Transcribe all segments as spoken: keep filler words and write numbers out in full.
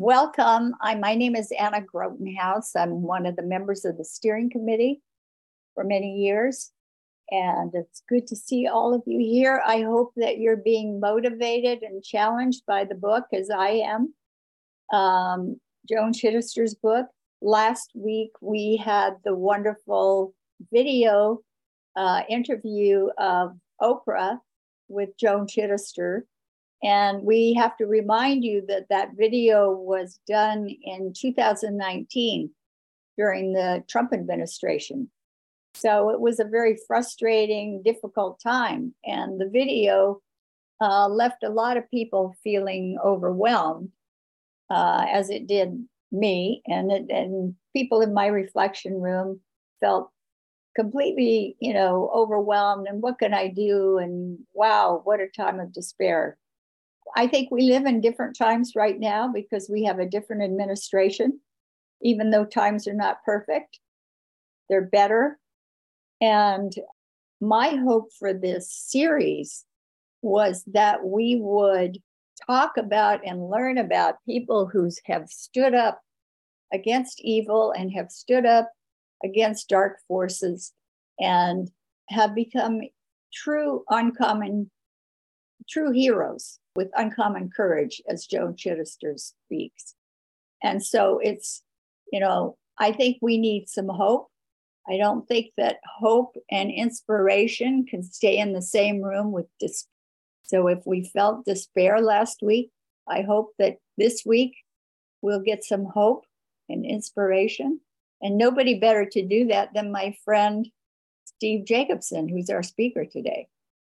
welcome. I, my name is Anna Grotenhouse. I'm one of the members of the steering committee for many years. And it's good to see all of you here. I hope that you're being motivated and challenged by the book, as I am. Um, Joan Chittister's book. Last week, we had the wonderful video uh, interview of Oprah with Joan Chittister. And we have to remind you that that video was done in two thousand nineteen during the Trump administration. So it was a very frustrating, difficult time. And the video uh, left a lot of people feeling overwhelmed, uh, as it did me. And, it, and people in my reflection room felt completely, you know, overwhelmed. And what can I do? And wow, what a time of despair. I think we live in different times right now because we have a different administration. Even though times are not perfect, they're better. And my hope for this series was that we would talk about and learn about people who have stood up against evil and have stood up against dark forces and have become true, uncommon, true heroes with uncommon courage, as Joan Chittister speaks. And so it's, you know, I think we need some hope. I don't think that hope and inspiration can stay in the same room with despair. So if we felt despair last week, I hope that this week we'll get some hope and inspiration. And nobody better to do that than my friend, Steve Jacobson, who's our speaker today.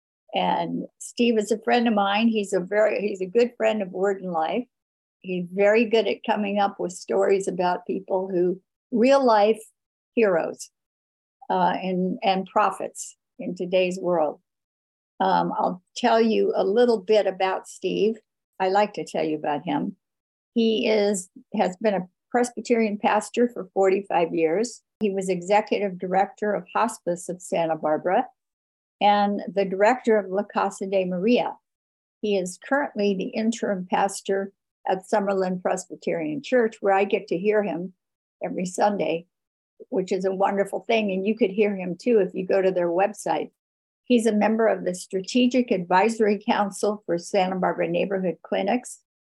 And Steve is a friend of mine. He's a very, he's a good friend of Word and Life. He's very good at coming up with stories about people who, real life heroes. Uh, and, and prophets in today's world. Um, I'll tell you a little bit about Steve. I like to tell you about him. He is has been a Presbyterian pastor for forty-five years. He was executive director of Hospice of Santa Barbara and the director of La Casa de Maria. He is currently the interim pastor at Summerlin Presbyterian Church, where I get to hear him every Sunday, which is a wonderful thing. And you could hear him too if you go to their website. He's a member of the Strategic Advisory Council for Santa Barbara Neighborhood Clinics.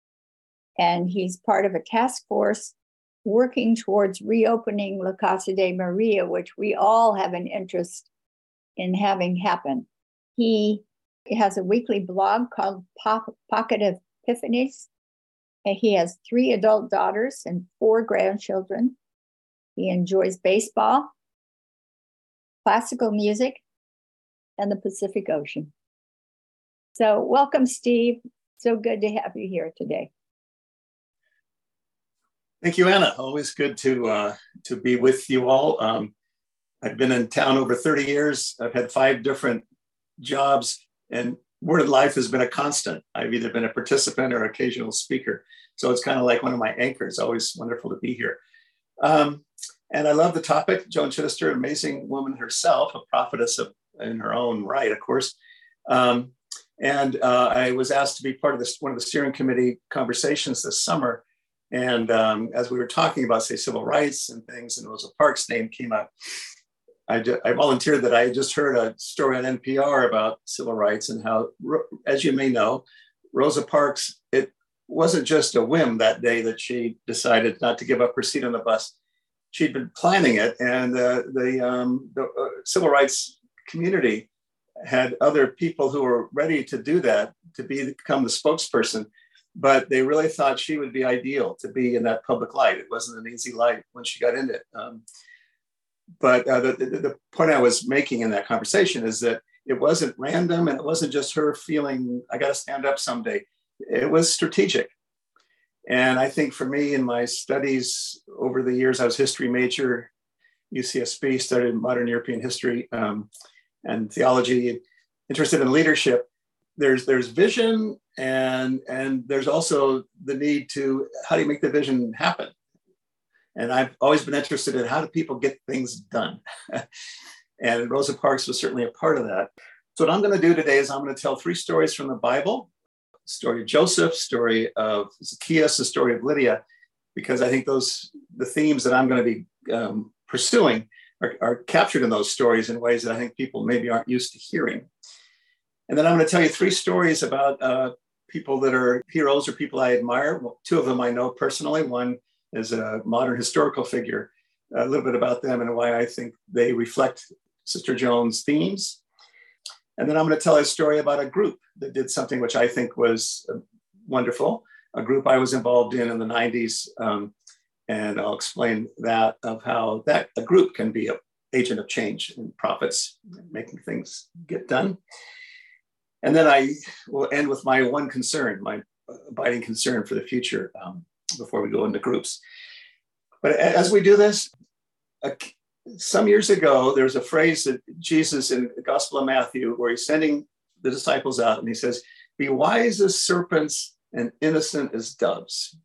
And he's part of a task force working towards reopening La Casa de Maria, which we all have an interest in having happen. He has a weekly blog called po- Pocket Epiphanies. And he has three adult daughters and four grandchildren. He enjoys baseball, classical music, and the Pacific Ocean. So welcome, Steve. So good to have you here today. Thank you, Anna. Always good to uh, to be with you all. Um, I've been in town over thirty years. I've had five different jobs, and Word of Life has been a constant. I've either been a participant or occasional speaker. So it's kind of like one of my anchors. Always wonderful to be here. Um, and I love the topic. Joan Chittister, amazing woman herself, a prophetess of, in her own right, of course. Um, and uh, I was asked to be part of this, one of the steering committee conversations this summer. And um, as we were talking about, say, civil rights and things, and Rosa Parks' name came up, I, ju- I volunteered that I had just heard a story on N P R about civil rights and how, as you may know, Rosa Parks, it wasn't just a whim that day that she decided not to give up her seat on the bus. She'd been planning it, and uh, the, um, the uh, civil rights community had other people who were ready to do that, to be, become the spokesperson, but they really thought she would be ideal to be in that public light. It wasn't an easy light when she got into it. Um, but uh, the, the, the point I was making in that conversation is that it wasn't random, and it wasn't just her feeling, I got to stand up someday. It was strategic. And I think for me in my studies over the years, I was history major, U C S B, studied modern European history um, and theology, interested in leadership. There's there's vision, and, and there's also the need to, how do you make the vision happen? And I've always been interested in how do people get things done? And Rosa Parks was certainly a part of that. So what I'm going to do today is I'm going to tell three stories from the Bible story of Joseph, story of Zacchaeus, the story of Lydia, because I think those, the themes that I'm going to be um, pursuing are, are captured in those stories in ways that I think people maybe aren't used to hearing. And then I'm going to tell you three stories about uh, people that are heroes or people I admire. Well, two of them I know personally. One is a modern historical figure, a little bit about them and why I think they reflect Sister Joan's themes. And then I'm going to tell a story about a group that did something which I think was wonderful, a group I was involved in in the nineties. Um, and I'll explain that, of how that a group can be an agent of change and prophets, making things get done. And then I will end with my one concern, my abiding concern for the future, um, before we go into groups. But as we do this, uh, some years ago, there's a phrase that Jesus in the Gospel of Matthew, where he's sending the disciples out and he says, "Be wise as serpents and innocent as doves."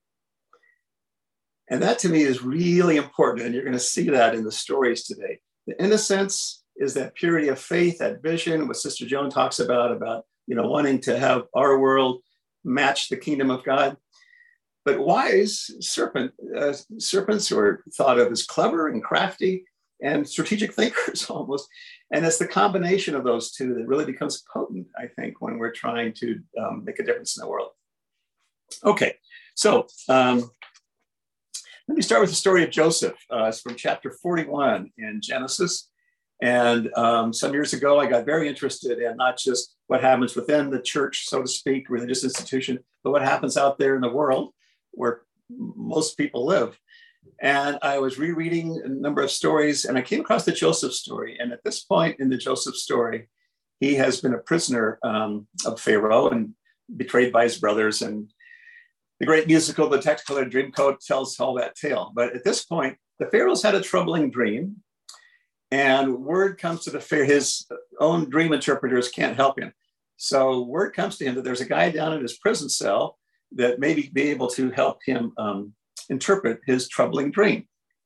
And that to me is really important. And you're going to see that in the stories today. The innocence is that purity of faith, that vision, what Sister Joan talks about, about, you know, wanting to have our world match the kingdom of God. But wise serpent, uh, serpents who are thought of as clever and crafty and strategic thinkers almost. And it's the combination of those two that really becomes potent, I think, when we're trying to um, make a difference in the world. Okay, so um, let me start with the story of Joseph. Uh, it's from chapter forty-one in Genesis. And um, some years ago, I got very interested in not just what happens within the church, so to speak, religious institution, but what happens out there in the world where most people live. And I was rereading a number of stories, and I came across the Joseph story. And at this point in the Joseph story, he has been a prisoner um, of Pharaoh and betrayed by his brothers. And the great musical, The Technicolor Dreamcoat, tells all that tale. But at this point, the Pharaoh's had a troubling dream. And word comes to the Pharaoh, his own dream interpreters can't help him. So word comes to him that there's a guy down in his prison cell that may be able to help him um, interpret his troubling dream.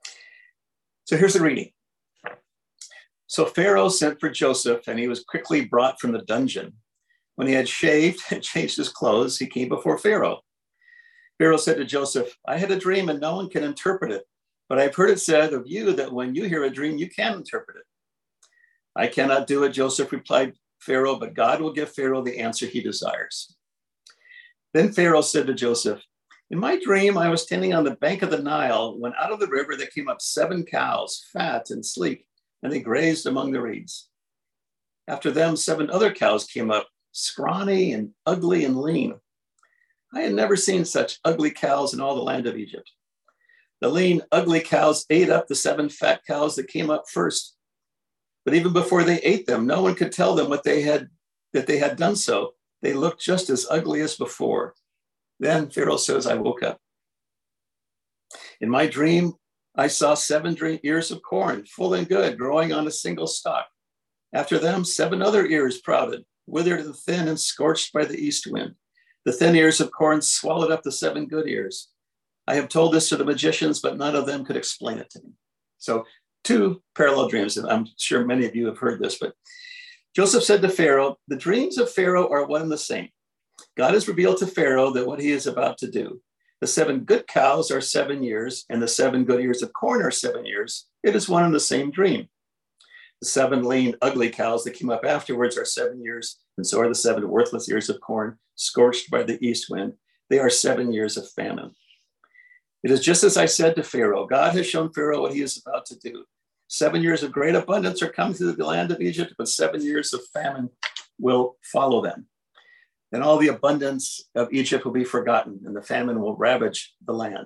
So here's the reading. So Pharaoh sent for Joseph, and he was quickly brought from the dungeon. When he had shaved and changed his clothes, he came before Pharaoh. Pharaoh said to Joseph, "I had a dream and no one can interpret it. But I've heard it said of you that when you hear a dream, you can interpret it." "I cannot do it," Joseph replied Pharaoh, "but God will give Pharaoh the answer he desires." Then Pharaoh said to Joseph, "In my dream, I was standing on the bank of the Nile when out of the river there came up seven cows, fat and sleek, and they grazed among the reeds. After them, seven other cows came up, scrawny and ugly and lean. I had never seen such ugly cows in all the land of Egypt. The lean, ugly cows ate up the seven fat cows that came up first. But even before they ate them, no one could tell them what they had, that they had done so. They looked just as ugly as before. Then Pharaoh says, I woke up. In my dream, I saw seven ears of corn, full and good, growing on a single stalk. After them, seven other ears sprouted, withered and thin and scorched by the east wind. The thin ears of corn swallowed up the seven good ears. I have told this to the magicians, but none of them could explain it to me." So two parallel dreams, and I'm sure many of you have heard this, but Joseph said to Pharaoh, "The dreams of Pharaoh are one and the same. God has revealed to Pharaoh that what he is about to do. The seven good cows are seven years, and the seven good ears of corn are seven years. It is one and the same dream. The seven lean, ugly cows that came up afterwards are seven years, and so are the seven worthless ears of corn, scorched by the east wind. They are seven years of famine. It is just as I said to Pharaoh. God has shown Pharaoh what he is about to do. Seven years of great abundance are coming to the land of Egypt, but seven years of famine will follow them. Then all the abundance of Egypt will be forgotten, and the famine will ravage the land."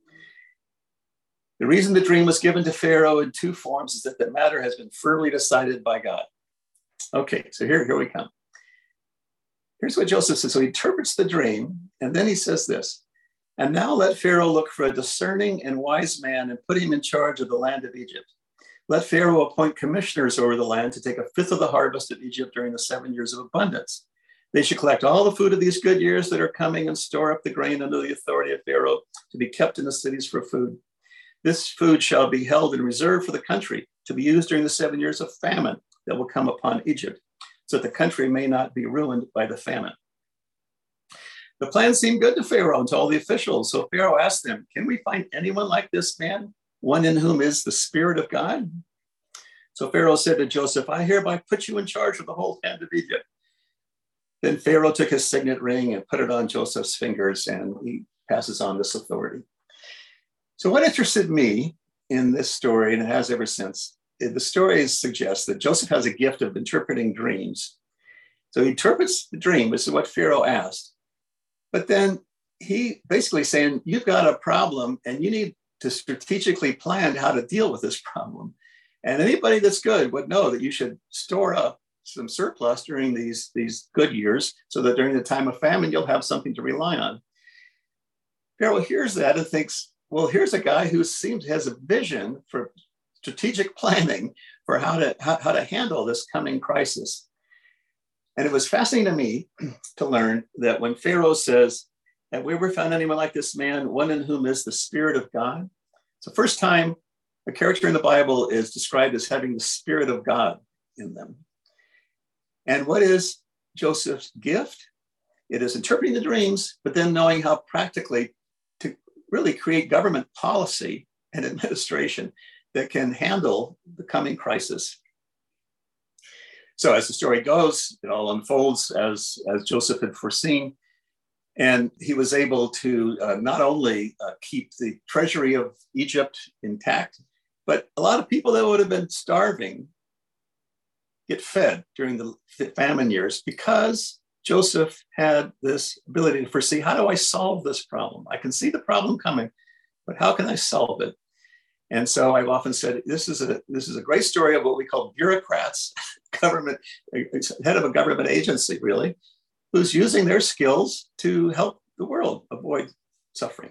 The reason the dream was given to Pharaoh in two forms is that the matter has been firmly decided by God. Okay, so here, here we come. Here's what Joseph says. So he interprets the dream, and then he says this, "And now let Pharaoh look for a discerning and wise man and put him in charge of the land of Egypt. Let Pharaoh appoint commissioners over the land to take a fifth of the harvest of Egypt during the seven years of abundance. They should collect all the food of these good years that are coming and store up the grain under the authority of Pharaoh to be kept in the cities for food. This food shall be held in reserve for the country to be used during the seven years of famine that will come upon Egypt, so that the country may not be ruined by the famine." The plan seemed good to Pharaoh and to all the officials. So Pharaoh asked them, can we find anyone like this man, one in whom is the Spirit of God? So Pharaoh said to Joseph, I hereby put you in charge of the whole land of Egypt. Then Pharaoh took his signet ring and put it on Joseph's fingers, and he passes on this authority. So what interested me in this story, and it has ever since, the stories suggest that Joseph has a gift of interpreting dreams. So he interprets the dream. This is what Pharaoh asked. But then he basically saying, you've got a problem and you need to strategically plan how to deal with this problem. And anybody that's good would know that you should store up some surplus during these, these good years so that during the time of famine, you'll have something to rely on. Pharaoh hears that and thinks, well, here's a guy who seems has a vision for strategic planning for how to, how, how to handle this coming crisis. And it was fascinating to me to learn that when Pharaoh says, have we ever found anyone like this man, one in whom is the Spirit of God? It's the first time a character in the Bible is described as having the Spirit of God in them. And what is Joseph's gift? It is interpreting the dreams, but then knowing how practically to really create government policy and administration that can handle the coming crisis. So as the story goes, it all unfolds as, as Joseph had foreseen. And he was able to uh, not only uh, keep the treasury of Egypt intact, but a lot of people that would have been starving get fed during the famine years because Joseph had this ability to foresee, how do I solve this problem? I can see the problem coming, but how can I solve it? And so I've often said, this is a this is a great story of what we call bureaucrats, government, head of a government agency, really, who's using their skills to help the world avoid suffering.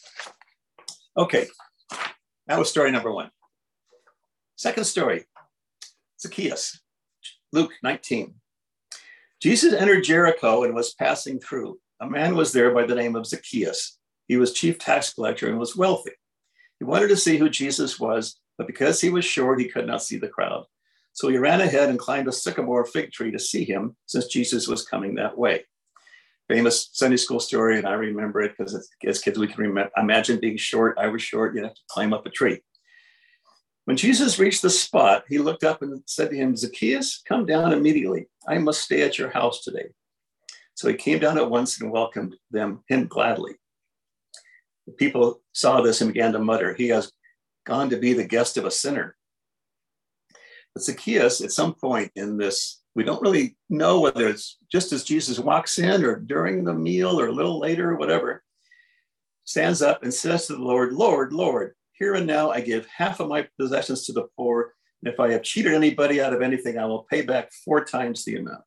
Okay, that was story number one. Second story, Zacchaeus, Luke nineteen. Jesus entered Jericho and was passing through. A man was there by the name of Zacchaeus. He was chief tax collector and was wealthy. He wanted to see who Jesus was, but because he was short, he could not see the crowd. So he ran ahead and climbed a sycamore fig tree to see him, since Jesus was coming that way. Famous Sunday school story, and I remember it because as kids we can remember, imagine being short. I was short, you have to climb up a tree. When Jesus reached the spot, he looked up and said to him, Zacchaeus, come down immediately. I must stay at your house today. So he came down at once and welcomed them, him gladly. The people saw this and began to mutter, he has gone to be the guest of a sinner. But Zacchaeus, at some point in this, we don't really know whether it's just as Jesus walks in or during the meal or a little later or whatever, stands up and says to the Lord, Lord, Lord, here and now I give half of my possessions to the poor. And if I have cheated anybody out of anything, I will pay back four times the amount.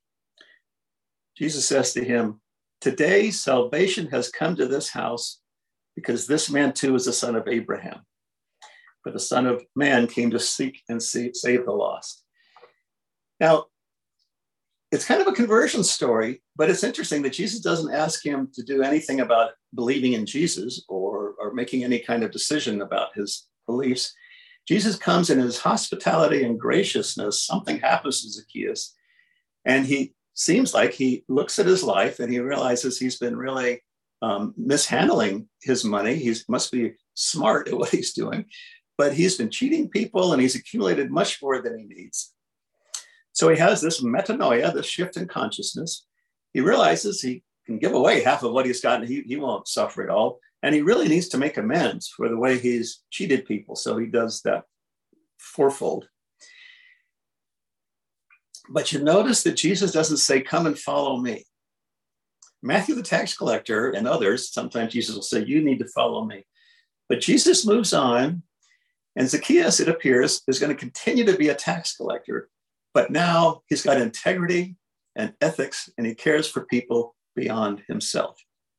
Jesus says to him, today salvation has come to this house because this man too is the son of Abraham. For the Son of Man came to seek and save the lost. Now, it's kind of a conversion story, but it's interesting that Jesus doesn't ask him to do anything about believing in Jesus or, or making any kind of decision about his beliefs. Jesus comes in his hospitality and graciousness. Something happens to Zacchaeus, and he seems like he looks at his life and he realizes he's been really um, mishandling his money. He must be smart at what he's doing, but he's been cheating people and he's accumulated much more than he needs. So he has this metanoia, this shift in consciousness. He realizes he can give away half of what he's gotten. He, he won't suffer at all. And he really needs to make amends for the way he's cheated people. So he does that fourfold. But you notice that Jesus doesn't say, come and follow me. Matthew the tax collector and others, sometimes Jesus will say, you need to follow me. But Jesus moves on, and Zacchaeus, it appears, is going to continue to be a tax collector, but now he's got integrity and ethics, and he cares for people beyond himself.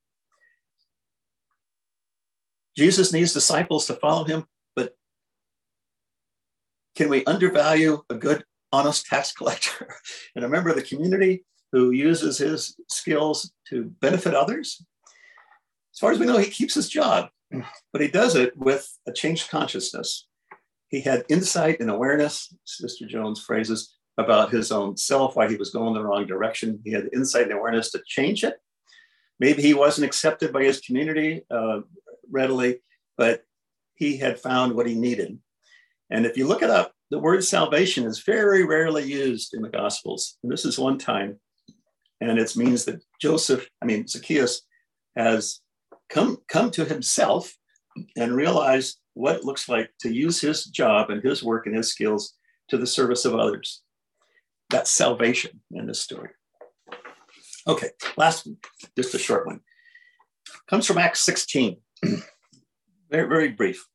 Jesus needs disciples to follow him, but can we undervalue a good, honest tax collector and a member of the community who uses his skills to benefit others? As far as we know, he keeps his job, but he does it with a changed consciousness. He had insight and awareness, Sister Jones phrases, about his own self, why he was going the wrong direction. He had insight and awareness to change it. Maybe he wasn't accepted by his community uh, readily, but he had found what he needed. And if you look it up, the word salvation is very rarely used in the Gospels. And this is one time. And it means that Joseph, I mean, Zacchaeus has come, come to himself and realized what it looks like to use his job and his work and his skills to the service of others. That's salvation in this story. Okay, last one, just a short one. Comes from Acts sixteen. Very, very brief.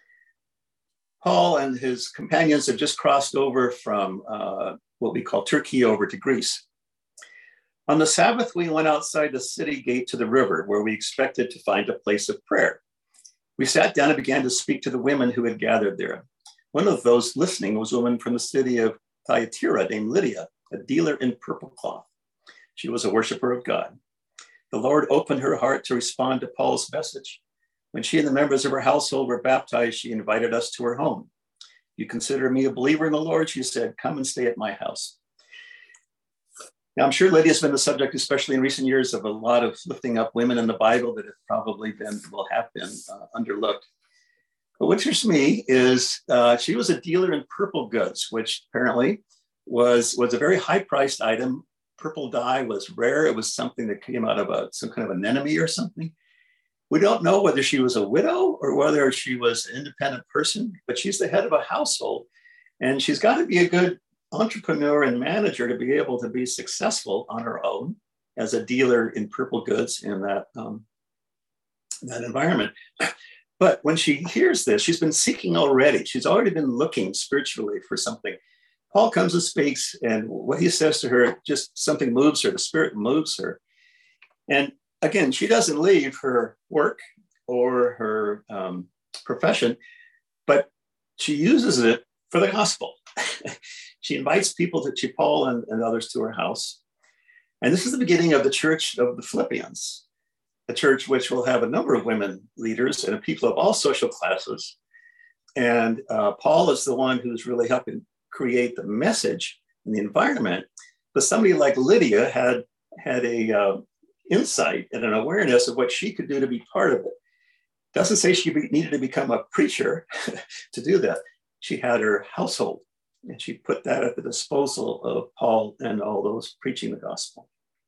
Paul and his companions have just crossed over from uh, what we call Turkey over to Greece. On the Sabbath, we went outside the city gate to the river, where we expected to find a place of prayer. We sat down and began to speak to the women who had gathered there. One of those listening was a woman from the city of Thyatira named Lydia, a dealer in purple cloth. She was a worshiper of God. The Lord opened her heart to respond to Paul's message. When she and the members of her household were baptized, she invited us to her home. You consider me a believer in the Lord, she said, come and stay at my house. Now, I'm sure Lydia's been the subject, especially in recent years, of a lot of lifting up women in the Bible that have probably been, will have been uh, underlooked. But what interests me is uh, she was a dealer in purple goods, which apparently was, was a very high-priced item. Purple dye was rare. It was something that came out of a, some kind of anemone or something. We don't know whether she was a widow or whether she was an independent person, but she's the head of a household. And she's got to be a good entrepreneur and manager to be able to be successful on her own as a dealer in purple goods in that, um, that environment. But when she hears this, she's been seeking already. She's already been looking spiritually for something. Paul comes and speaks, and what he says to her, just something moves her. The Spirit moves her. And again, she doesn't leave her work or her um, profession, but she uses it for the gospel. She invites people to, to Paul and, and others to her house. And this is the beginning of the church of the Philippians, a church which will have a number of women leaders and people of all social classes. And uh, Paul is the one who's really helping create the message and the environment. But somebody like Lydia had, had a uh, insight and an awareness of what she could do to be part of it. Doesn't say she be, needed to become a preacher to do that. She had her household, and she put that at the disposal of Paul and all those preaching the gospel.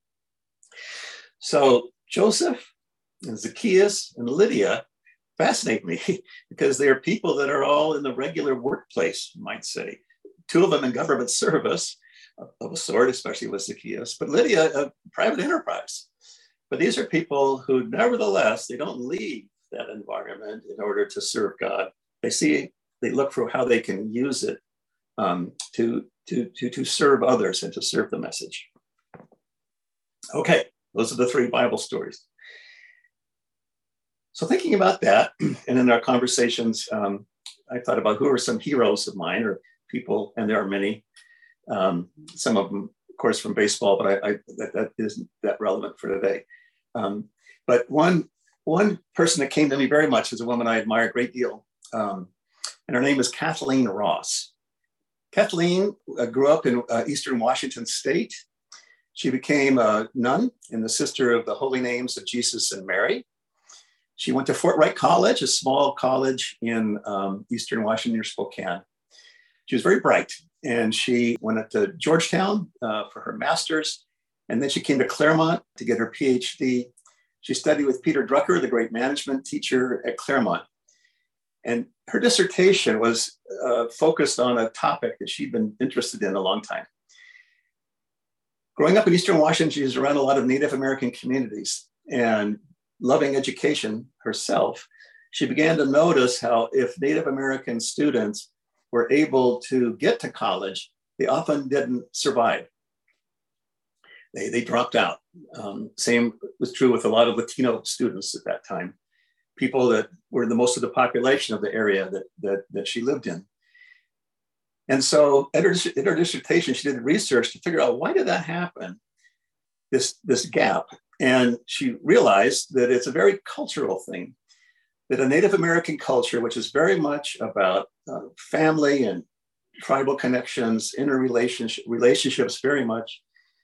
So Joseph and Zacchaeus and Lydia fascinate me because they are people that are all in the regular workplace, you might say. Two of them in government service of a sort, especially with Zacchaeus, but Lydia, a private enterprise. But these are people who, nevertheless, they don't leave that environment in order to serve God. They see, they look for how they can use it um, to, to, to, to serve others and to serve the message. Okay, those are the three Bible stories. So thinking about that, and in our conversations, um, I thought about who are some heroes of mine, or people, and there are many, um, some of them, of course, from baseball, but I, I, that, that isn't that relevant for today. Um, but one, one person that came to me very much is a woman I admire a great deal, um, and her name is Kathleen Ross. Kathleen uh, grew up in uh, Eastern Washington State. She became a nun and the sister of the Holy Names of Jesus and Mary. She went to Fort Wright College, a small college in um, Eastern Washington near Spokane. She was very bright, and she went to Georgetown uh, for her master's, and then she came to Claremont to get her P H D. She studied with Peter Drucker, the great management teacher at Claremont. And her dissertation was uh, focused on a topic that she'd been interested in a long time. Growing up in Eastern Washington, she was around a lot of Native American communities, and loving education herself, she began to notice how if Native American students were able to get to college, they often didn't survive. They, they dropped out. Um, same was true with a lot of Latino students at that time, people that were the most of the population of the area that, that, that she lived in. And so in her, in her dissertation, she did research to figure out, why did that happen, this, this gap? And she realized that it's a very cultural thing, that a Native American culture, which is very much about uh, family and tribal connections, interrelationship relationships very much,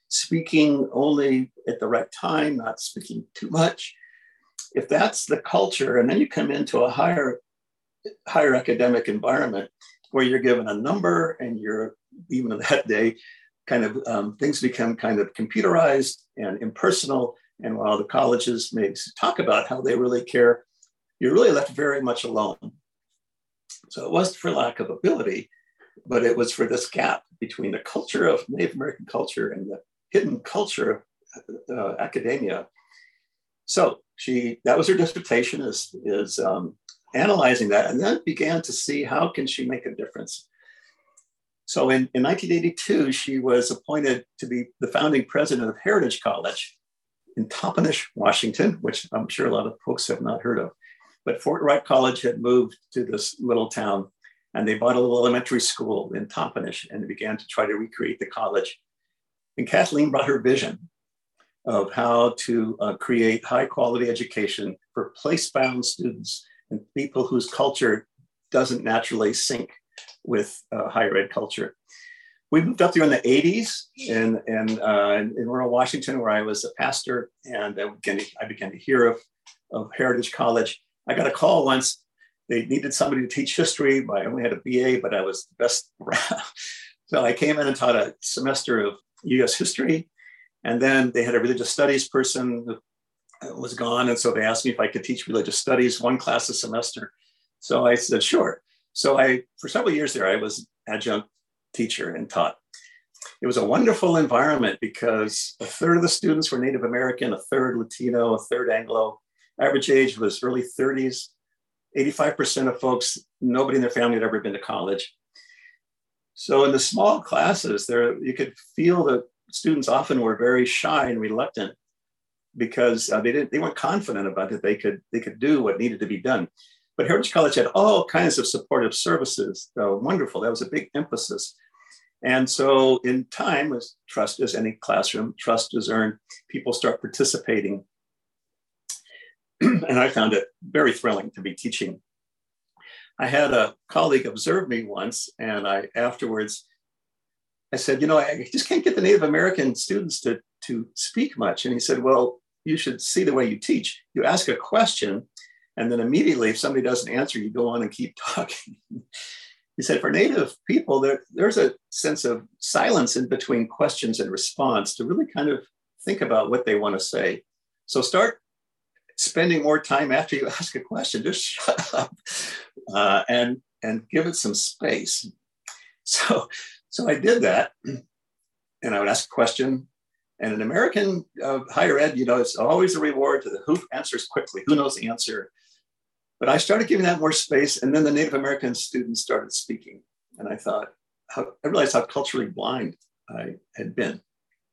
speaking only at the right time, not speaking too much. If that's the culture, and then you come into a higher, higher academic environment where you're given a number and you're, even that day, kind of um, things become kind of computerized and impersonal. And while the colleges may talk about how they really care, you're really left very much alone. So it wasn't for lack of ability, but it was for this gap between the culture of Native American culture and the hidden culture of uh, academia. So she, that was her dissertation, is, is um, analyzing that, and then began to see how can she make a difference. So in, in nineteen eighty-two, she was appointed to be the founding president of Heritage College in Toppenish, Washington, which I'm sure a lot of folks have not heard of. But Fort Wright College had moved to this little town, and they bought a little elementary school in Toppenish and began to try to recreate the college. And Kathleen brought her vision of how to uh, create high quality education for place-bound students and people whose culture doesn't naturally sync with uh, higher ed culture. We moved up there in the eighties in, in, uh, in rural Washington, where I was a pastor, and I began to, I began to hear of, of Heritage College. I got a call once. They needed somebody to teach history. I only had a B A, but I was the best around. So I came in and taught a semester of U S history. And then they had a religious studies person who was gone. And so they asked me if I could teach religious studies, one class a semester. So I said, sure. So I, for several years there, I was adjunct teacher and taught. It was a wonderful environment because a third of the students were Native American, a third Latino, a third Anglo. Average age was early thirties. eighty-five percent of folks, nobody in their family had ever been to college. So in the small classes there, you could feel that students often were very shy and reluctant because uh, they didn't, they weren't confident about it. They could, they could do what needed to be done. But Heritage College had all kinds of supportive services. Uh, wonderful. That was a big emphasis. And so in time, as trust as any classroom, trust is earned, people start participating. And I found it very thrilling to be teaching. I had a colleague observe me once, and I afterwards, I said, you know, I just can't get the Native American students to, to speak much. And he said, well, you should see the way you teach. You ask a question, and then immediately, if somebody doesn't answer, you go on and keep talking. He said, for Native people, there, there's a sense of silence in between questions and response to really kind of think about what they want to say. So start spending more time after you ask a question. Just shut up uh, and, and give it some space. So, so I did that, and I would ask a question. And in American uh, higher ed, you know, it's always a reward to the who answers quickly, who knows the answer. But I started giving that more space, and then the Native American students started speaking. And I thought, how, I realized how culturally blind I had been.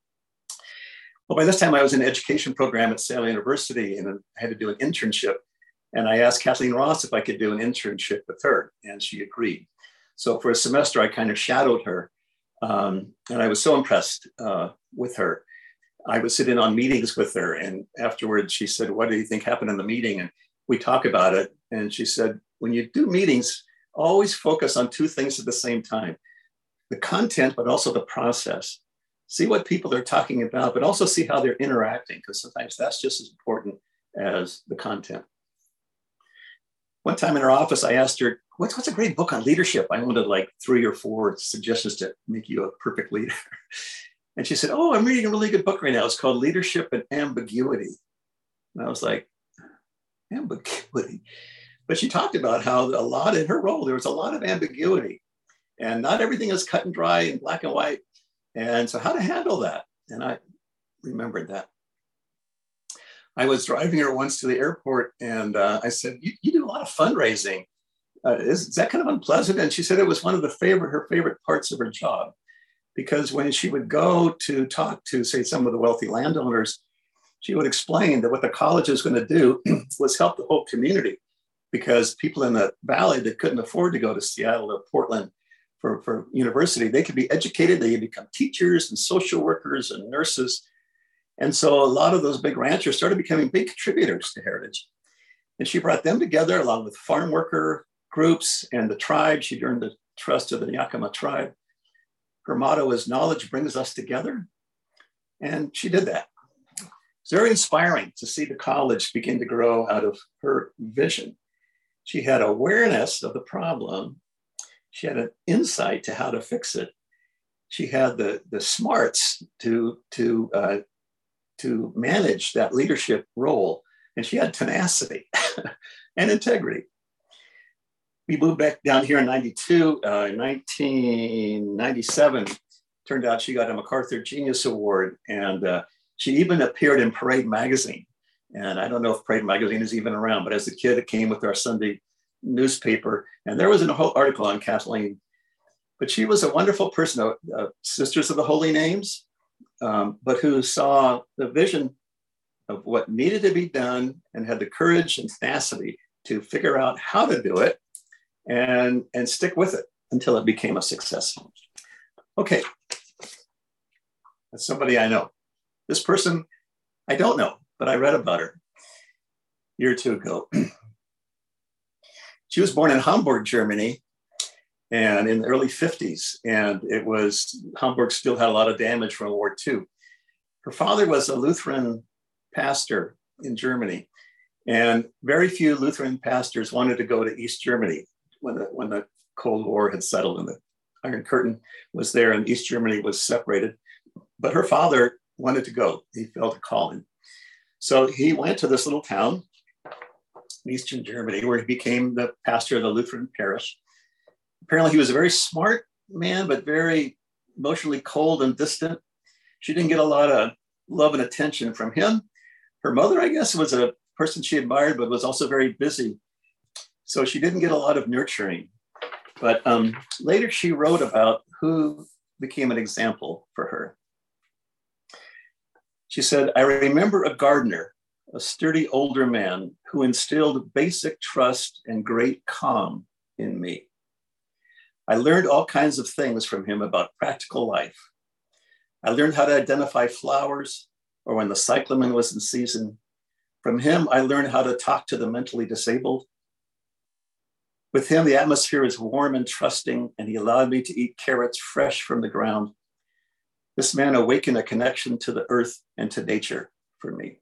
Well, by this time I was in an education program at Salem University, and I had to do an internship. And I asked Kathleen Ross if I could do an internship with her, and she agreed. So for a semester, I kind of shadowed her. Um, and I was so impressed uh, with her. I would sit in on meetings with her, and afterwards she said, what do you think happened in the meeting? And we talk about it. And she said, when you do meetings, always focus on two things at the same time: the content, but also the process. See what people are talking about, but also see how they're interacting, because sometimes that's just as important as the content. One time in her office, I asked her, what's, what's a great book on leadership? I wanted like three or four suggestions to make you a perfect leader. And she said, oh, I'm reading a really good book right now. It's called Leadership and Ambiguity. And I was like, ambiguity? But she talked about how a lot in her role, there was a lot of ambiguity, and not everything is cut and dry and black and white. And so how to handle that? And I remembered that. I was driving her once to the airport, and uh, I said, you, you do a lot of fundraising. Uh, is, is that kind of unpleasant? And she said it was one of the favorite, her favorite parts of her job, because when she would go to talk to, say, some of the wealthy landowners, she would explain that what the college was going to do was help the whole community, because people in the valley that couldn't afford to go to Seattle or Portland for, for university, they could be educated, they could become teachers and social workers and nurses. And so a lot of those big ranchers started becoming big contributors to Heritage. And she brought them together along with farm worker groups and the tribe. She'd earned the trust of the Yakama tribe. Her motto is, knowledge brings us together. And she did that. It's very inspiring to see the college begin to grow out of her vision. She had awareness of the problem. She had an insight to how to fix it. She had the, the smarts to, to, uh, to manage that leadership role. And she had tenacity and integrity. We moved back down here in ninety-two. Uh, in nineteen ninety-seven, turned out she got a MacArthur Genius Award. And uh, she even appeared in Parade magazine. And I don't know if Parade magazine is even around, but as a kid, it came with our Sunday newspaper. And there was a whole article on Kathleen. But she was a wonderful person, uh, uh, Sisters of the Holy Names, um, but who saw the vision of what needed to be done and had the courage and tenacity to figure out how to do it and, and stick with it until it became a success. Okay, that's somebody I know. This person, I don't know, but I read about her a year or two ago. She was born in Hamburg, Germany, and in the early fifties. And it was, Hamburg still had a lot of damage from World War Two. Her father was a Lutheran pastor in Germany. And very few Lutheran pastors wanted to go to East Germany when the, when the Cold War had settled and the Iron Curtain was there and East Germany was separated. But her father wanted to go. He felt a calling. So he went to this little town in Eastern Germany where he became the pastor of the Lutheran parish. Apparently he was a very smart man, but very emotionally cold and distant. She didn't get a lot of love and attention from him. Her mother, I guess, was a person she admired, but was also very busy. So she didn't get a lot of nurturing. But um, later she wrote about who became an example for her. She said, I remember a gardener, a sturdy older man who instilled basic trust and great calm in me. I learned all kinds of things from him about practical life. I learned how to identify flowers or when the cyclamen was in season. From him, I learned how to talk to the mentally disabled. With him, the atmosphere is warm and trusting, and he allowed me to eat carrots fresh from the ground. This man awakened a connection to the earth and to nature for me.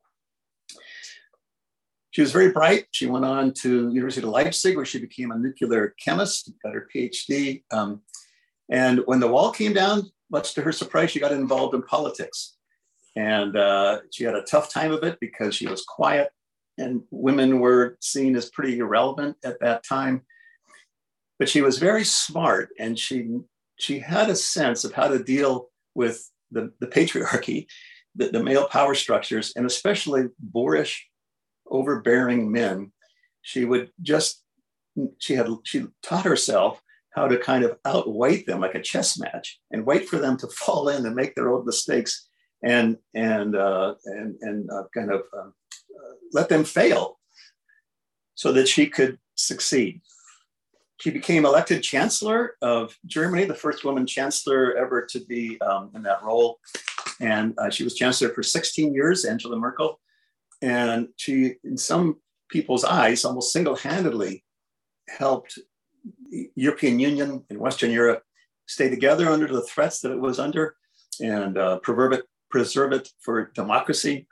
She was very bright. She went on to University of Leipzig, where she became a nuclear chemist, got her PhD. Um, and when the wall came down, much to her surprise, she got involved in politics. And uh, she had a tough time of it because she was quiet and women were seen as pretty irrelevant at that time. But she was very smart, and she, she had a sense of how to deal with the, the patriarchy, the, the male power structures, and especially boorish, overbearing men. She would just, she had, she taught herself how to kind of outweight them like a chess match and wait for them to fall in and make their own mistakes and, and, uh, and, and uh, kind of um, uh, let them fail so that she could succeed. She became elected chancellor of Germany, the first woman chancellor ever to be um, in that role. And uh, she was chancellor for sixteen years, Angela Merkel. And she, in some people's eyes, almost single-handedly helped the European Union and Western Europe stay together under the threats that it was under and uh, preserve it, preserve it for democracy.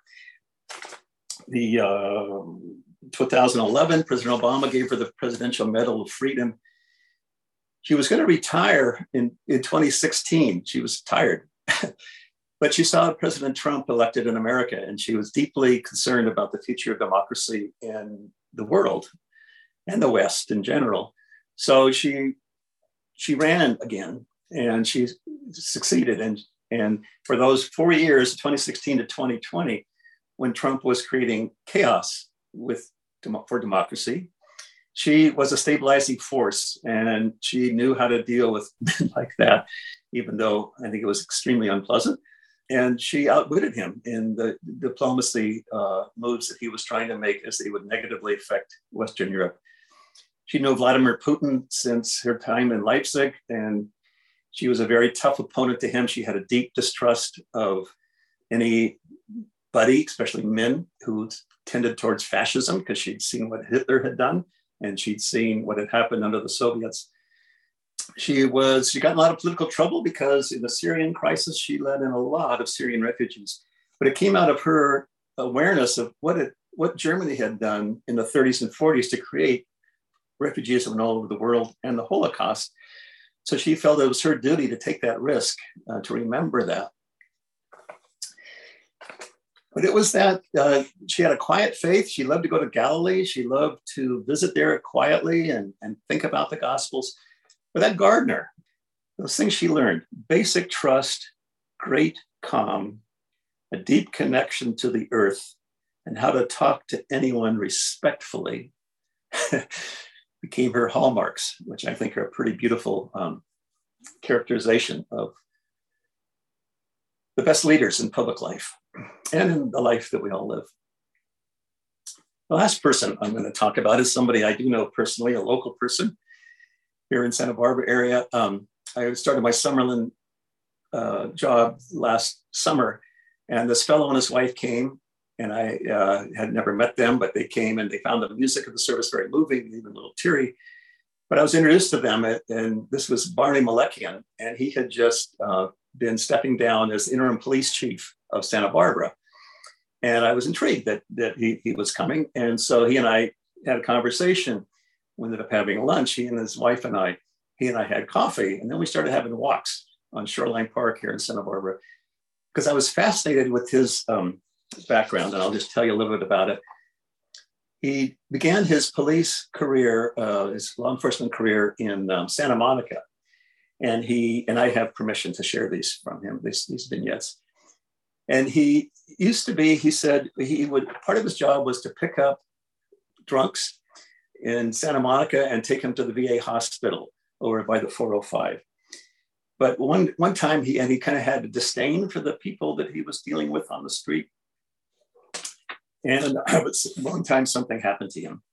The uh, two thousand eleven, President Obama gave her the Presidential Medal of Freedom. She was going to retire in, in twenty sixteen. She was tired. But she saw President Trump elected in America, and she was deeply concerned about the future of democracy in the world and the West in general. So she, she ran again, and she succeeded. And, and for those four years, twenty sixteen to twenty twenty, when Trump was creating chaos with, for democracy, she was a stabilizing force, and she knew how to deal with men like that, even though I think it was extremely unpleasant. And she outwitted him in the diplomacy uh, moves that he was trying to make as they would negatively affect Western Europe. She knew Vladimir Putin since her time in Leipzig, and she was a very tough opponent to him. She had a deep distrust of anybody, especially men, who tended towards fascism because she'd seen what Hitler had done, and she'd seen what had happened under the Soviets. She was, she got in a lot of political trouble because in the Syrian crisis, she let in a lot of Syrian refugees. But it came out of her awareness of what it, what Germany had done in the thirties and forties to create refugees from all over the world and the Holocaust. So she felt it was her duty to take that risk, uh, to remember that. But it was that uh, she had a quiet faith. She loved to go to Galilee. She loved to visit there quietly and, and think about the Gospels. But that gardener, those things she learned, basic trust, great calm, a deep connection to the earth, and how to talk to anyone respectfully became her hallmarks, which I think are a pretty beautiful um, characterization of the best leaders in public life and in the life that we all live. The last person I'm going to talk about is somebody I do know personally, a local person here in Santa Barbara area. Um, I started my Summerlin uh, job last summer, and this fellow and his wife came, and I uh, had never met them, but they came and they found the music of the service very moving, even a little teary. But I was introduced to them, and this was Barney Malekian, and he had just uh, been stepping down as interim police chief of Santa Barbara. And I was intrigued that, that he, he was coming. And so he and I had a conversation. We ended up having lunch, he and his wife and I. He and I had coffee, and then we started having walks on Shoreline Park here in Santa Barbara, because I was fascinated with his um, background, and I'll just tell you a little bit about it. He began his police career, uh, his law enforcement career in um, Santa Monica. And he, and I have permission to share these from him, these, these vignettes. And he used to be, he said, he would, part of his job was to pick up drunks in Santa Monica and take them to the V A hospital over by the four oh five. But one, one time he, and he kind of had a disdain for the people that he was dealing with on the street. And one time something happened to him.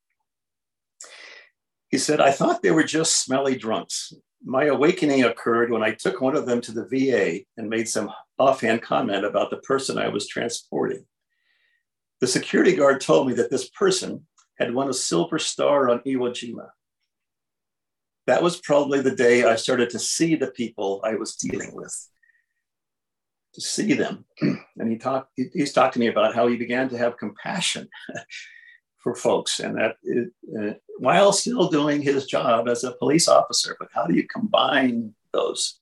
He said, I thought they were just smelly drunks. My awakening occurred when I took one of them to the V A and made some offhand comment about the person I was transporting. The security guard told me that this person had won a silver star on Iwo Jima. That was probably the day I started to see the people I was dealing with, to see them. And he talked, he, he's talked to me about how he began to have compassion for folks, and that it, uh, while still doing his job as a police officer. But how do you combine those?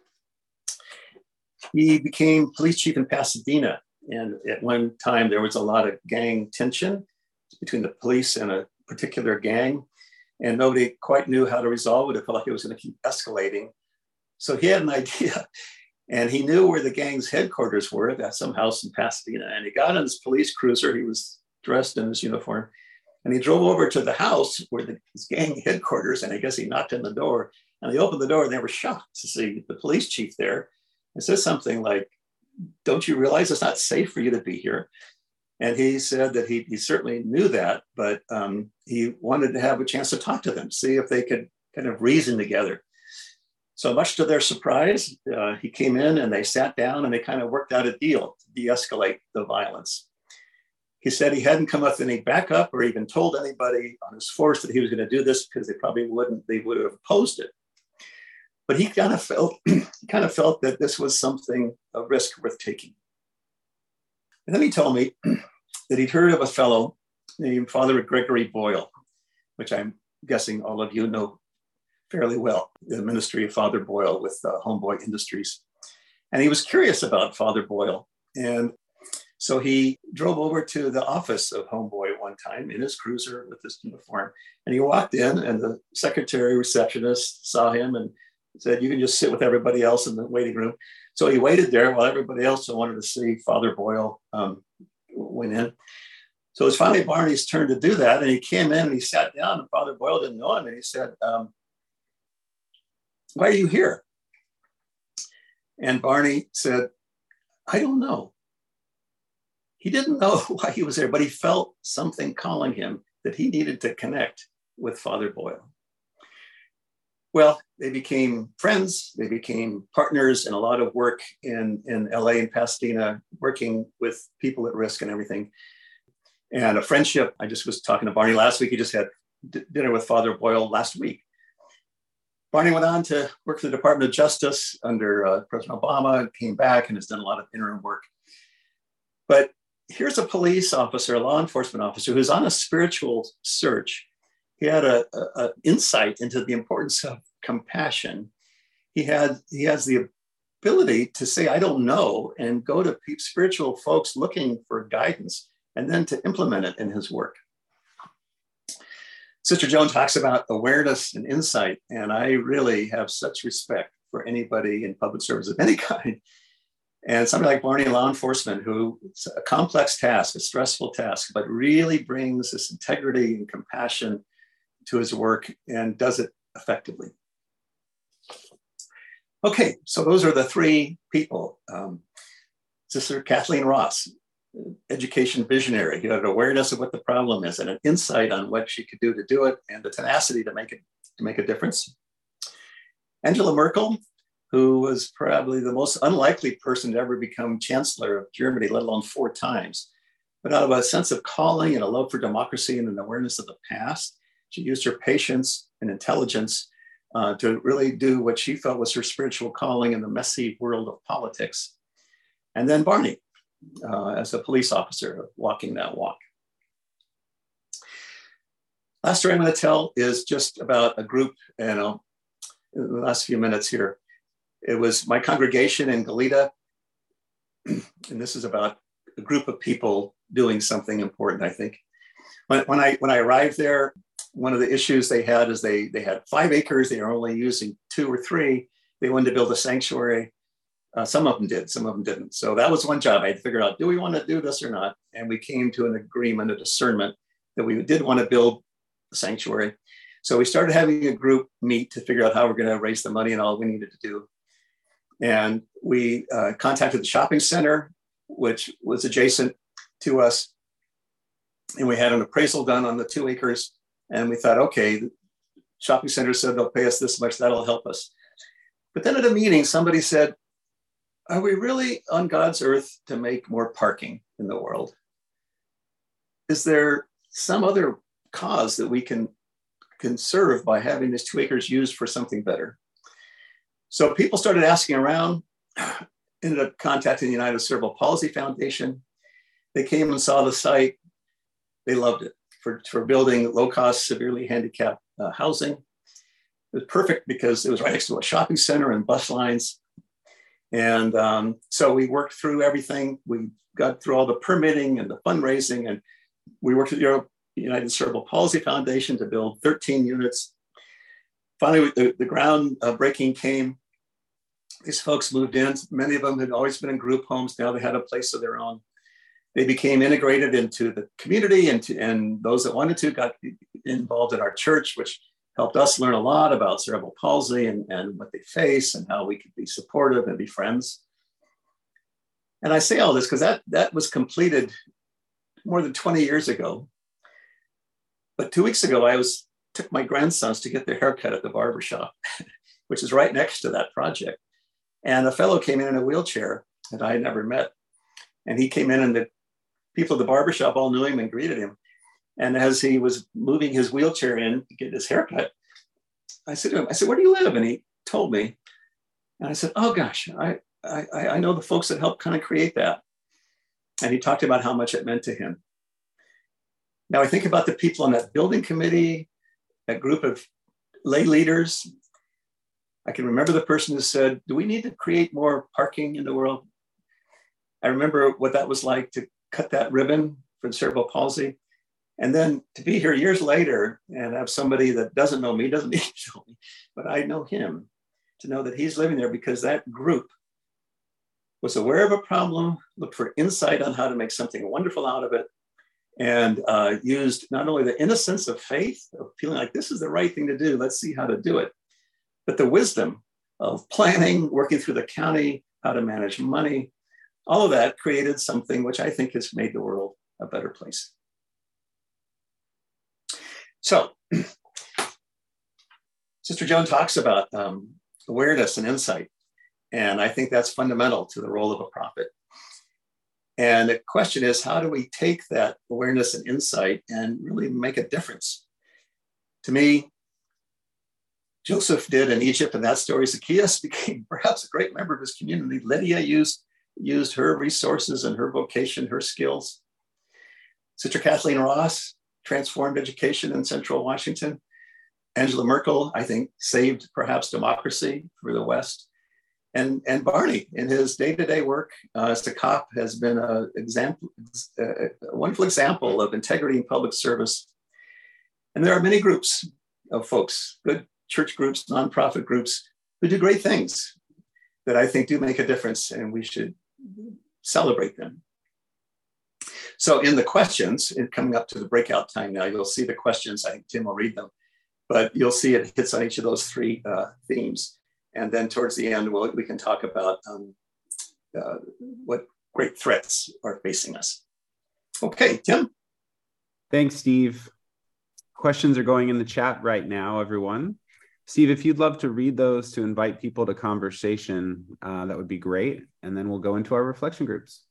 He became police chief in Pasadena, and at one time there was a lot of gang tension between the police and a particular gang, and nobody quite knew how to resolve it. It felt like it was going to keep escalating. So he had an idea, and he knew where the gang's headquarters were, at some house in Pasadena, and he got on his police cruiser. He was dressed in his uniform, and he drove over to the house where the, his gang headquarters, and I guess he knocked on the door, and they opened the door, and they were shocked to see the police chief there. It says something like, don't you realize it's not safe for you to be here? And he said that he, he certainly knew that, but um, he wanted to have a chance to talk to them, see if they could kind of reason together. So much to their surprise, uh, he came in and they sat down and they kind of worked out a deal to de-escalate the violence. He said he hadn't come up with any backup or even told anybody on his force that he was going to do this, because they probably wouldn't, they would have opposed it. But he kind of felt, he kind of felt that this was something, a risk worth taking. And then he told me that he'd heard of a fellow named Father Gregory Boyle, which I'm guessing all of you know fairly well, the ministry of Father Boyle with uh, Homeboy Industries. And he was curious about Father Boyle. And so he drove over to the office of Homeboy one time in his cruiser with his uniform. And he walked in, and the secretary receptionist saw him and said, you can just sit with everybody else in the waiting room. So he waited there while everybody else who wanted to see Father Boyle um, went in. So it was finally Barney's turn to do that. And he came in and he sat down, and Father Boyle didn't know him. And he said, um, why are you here? And Barney said, I don't know. He didn't know why he was there, but he felt something calling him that he needed to connect with Father Boyle. Well, they became friends. They became partners in a lot of work in, in L A and Pasadena, working with people at risk and everything. And a friendship. I just was talking to Barney last week. He just had d- dinner with Father Boyle last week. Barney went on to work for the Department of Justice under uh, President Obama, and came back and has done a lot of interim work. But here's a police officer, a law enforcement officer, who's on a spiritual search. He had a, a, a insight into the importance of compassion. He had he has the ability to say, I don't know, and go to spiritual folks looking for guidance, and then to implement it in his work. Sister Joan talks about awareness and insight, and I really have such respect for anybody in public service of any kind. And somebody like Barney in law enforcement, who it's a complex task, a stressful task, but really brings this integrity and compassion to his work and does it effectively. Okay, so those are the three people. Um, Sister Kathleen Ross, education visionary, who had an awareness of what the problem is and an insight on what she could do to do it, and the tenacity to make it to make a difference. Angela Merkel, who was probably the most unlikely person to ever become chancellor of Germany, let alone four times. But out of a sense of calling and a love for democracy and an awareness of the past, she used her patience and intelligence uh, to really do what she felt was her spiritual calling in the messy world of politics. And then Barney, uh, as a police officer, walking that walk. Last story I'm going to tell is just about a group, and I'll, in the last few minutes here. It was my congregation in Goleta, and this is about a group of people doing something important, I think. When, when, I, when I arrived there, one of the issues they had is they, they had five acres, they were only using two or three. They wanted to build a sanctuary. Uh, some of them did, some of them didn't. So that was one job. I had to figure out, do we want to do this or not? And we came to an agreement, a discernment that we did want to build a sanctuary. So we started having a group meet to figure out how we're going to raise the money and all we needed to do. And we uh, contacted the shopping center, which was adjacent to us. And we had an appraisal done on the two acres. And we thought, okay, the shopping center said they'll pay us this much, that'll help us. But then at a meeting, somebody said, are we really on God's earth to make more parking in the world? Is there some other cause that we can, can serve by having this two acres used for something better? So people started asking around, ended up contacting the United Cerebral Palsy Foundation. They came and saw the site. They loved it for, for building low-cost, severely handicapped uh, housing. It was perfect because it was right next to a shopping center and bus lines. And um, so we worked through everything. We got through all the permitting and the fundraising, and we worked with the United Cerebral Palsy Foundation to build thirteen units. Finally, the, the ground uh, breaking came. These folks moved in. Many of them had always been in group homes. Now they had a place of their own. They became integrated into the community, and, to, and those that wanted to got involved in our church, which helped us learn a lot about cerebral palsy and, and what they face and how we could be supportive and be friends. And I say all this because that, that was completed more than twenty years ago. But two weeks ago, I was took my grandsons to get their haircut at the barbershop, which is right next to that project. And a fellow came in in a wheelchair that I had never met. And he came in and the people at the barbershop all knew him and greeted him. And as he was moving his wheelchair in to get his haircut, I said to him, I said, where do you live? And he told me. And I said, oh gosh, I, I, I know the folks that helped kind of create that. And he talked about how much it meant to him. Now I think about the people on that building committee, that group of lay leaders. I can remember the person who said, do we need to create more parking in the world? I remember what that was like to cut that ribbon for cerebral palsy. And then to be here years later and have somebody that doesn't know me, doesn't need to know me, but I know him, to know that he's living there because that group was aware of a problem, looked for insight on how to make something wonderful out of it, and uh, used not only the innocence of faith, of feeling like this is the right thing to do, let's see how to do it, but the wisdom of planning, working through the county, how to manage money. All of that created something which I think has made the world a better place. So, Sister Joan talks about um, awareness and insight, and I think that's fundamental to the role of a prophet. And the question is, how do we take that awareness and insight and really make a difference? To me, Joseph did in Egypt, and that story, Zacchaeus became perhaps a great member of his community. Lydia used, used her resources and her vocation, her skills. Sister Kathleen Ross transformed education in Central Washington. Angela Merkel, I think, saved perhaps democracy for the West. And, and Barney, in his day-to-day work uh, as a cop, has been a, example, a wonderful example of integrity in public service. And there are many groups of folks, good church groups, nonprofit groups, who do great things that I think do make a difference, and we should celebrate them. So in the questions, in coming up to the breakout time now, you'll see the questions. I think Tim will read them, but you'll see it hits on each of those three uh, themes. And then towards the end, we'll, we can talk about um, uh, what great threats are facing us. Okay, Tim. Thanks, Steve. Questions are going in the chat right now, everyone. Steve, if you'd love to read those to invite people to conversation, uh, that would be great. And then we'll go into our reflection groups.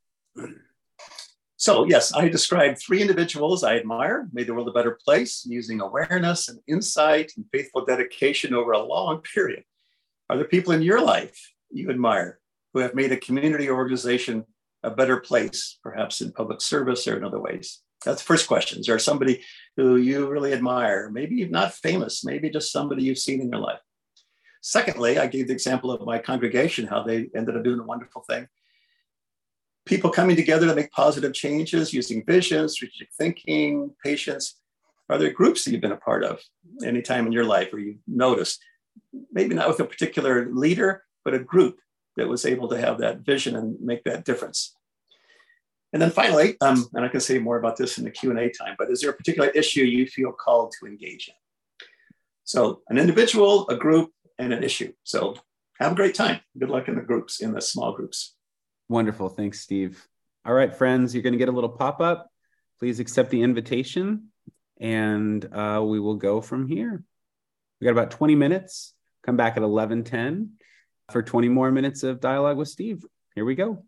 So yes, I described three individuals I admire, made the world a better place using awareness and insight and faithful dedication over a long period. Are there people in your life you admire who have made a community organization a better place, perhaps in public service or in other ways? That's the first question. Is there somebody who you really admire? Maybe not famous, maybe just somebody you've seen in your life. Secondly, I gave the example of my congregation, how they ended up doing a wonderful thing. People coming together to make positive changes using vision, strategic thinking, patience. Are there groups that you've been a part of anytime in your life where you've noticed, maybe not with a particular leader, but a group that was able to have that vision and make that difference? And then finally, um, and I can say more about this in the Q and A time, but is there a particular issue you feel called to engage in? So an individual, a group, and an issue. So have a great time. Good luck in the groups, in the small groups. Wonderful. Thanks, Steve. All right, friends, you're going to get a little pop-up. Please accept the invitation, and uh, we will go from here. We got about twenty minutes. Come back at eleven ten for twenty more minutes of dialogue with Steve. Here we go.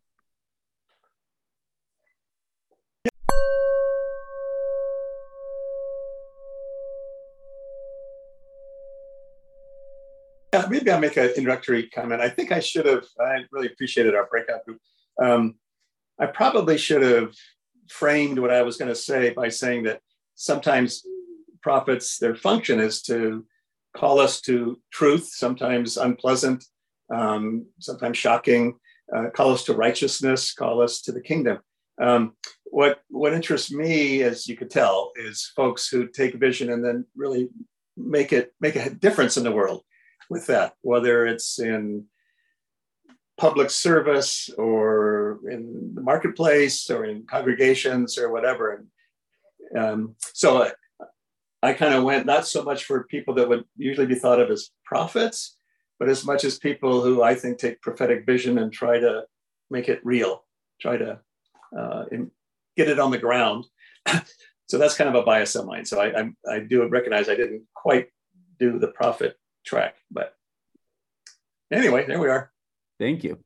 Yeah, maybe I'll make an introductory comment. I think I should have, I really appreciated our breakout group. Um, I probably should have framed what I was going to say by saying that sometimes prophets, their function is to call us to truth, sometimes unpleasant, um, sometimes shocking, uh, call us to righteousness, call us to the kingdom. Um, what, what interests me, as you could tell, is folks who take vision and then really make it, make a difference in the world with that, whether it's in public service or in the marketplace or in congregations or whatever. And um, so I, I kind of went not so much for people that would usually be thought of as prophets, but as much as people who I think take prophetic vision and try to make it real, try to uh, get it on the ground. So that's kind of a bias of mine. So I, I, I do recognize I didn't quite do the prophet track, but anyway, there we are. Thank you.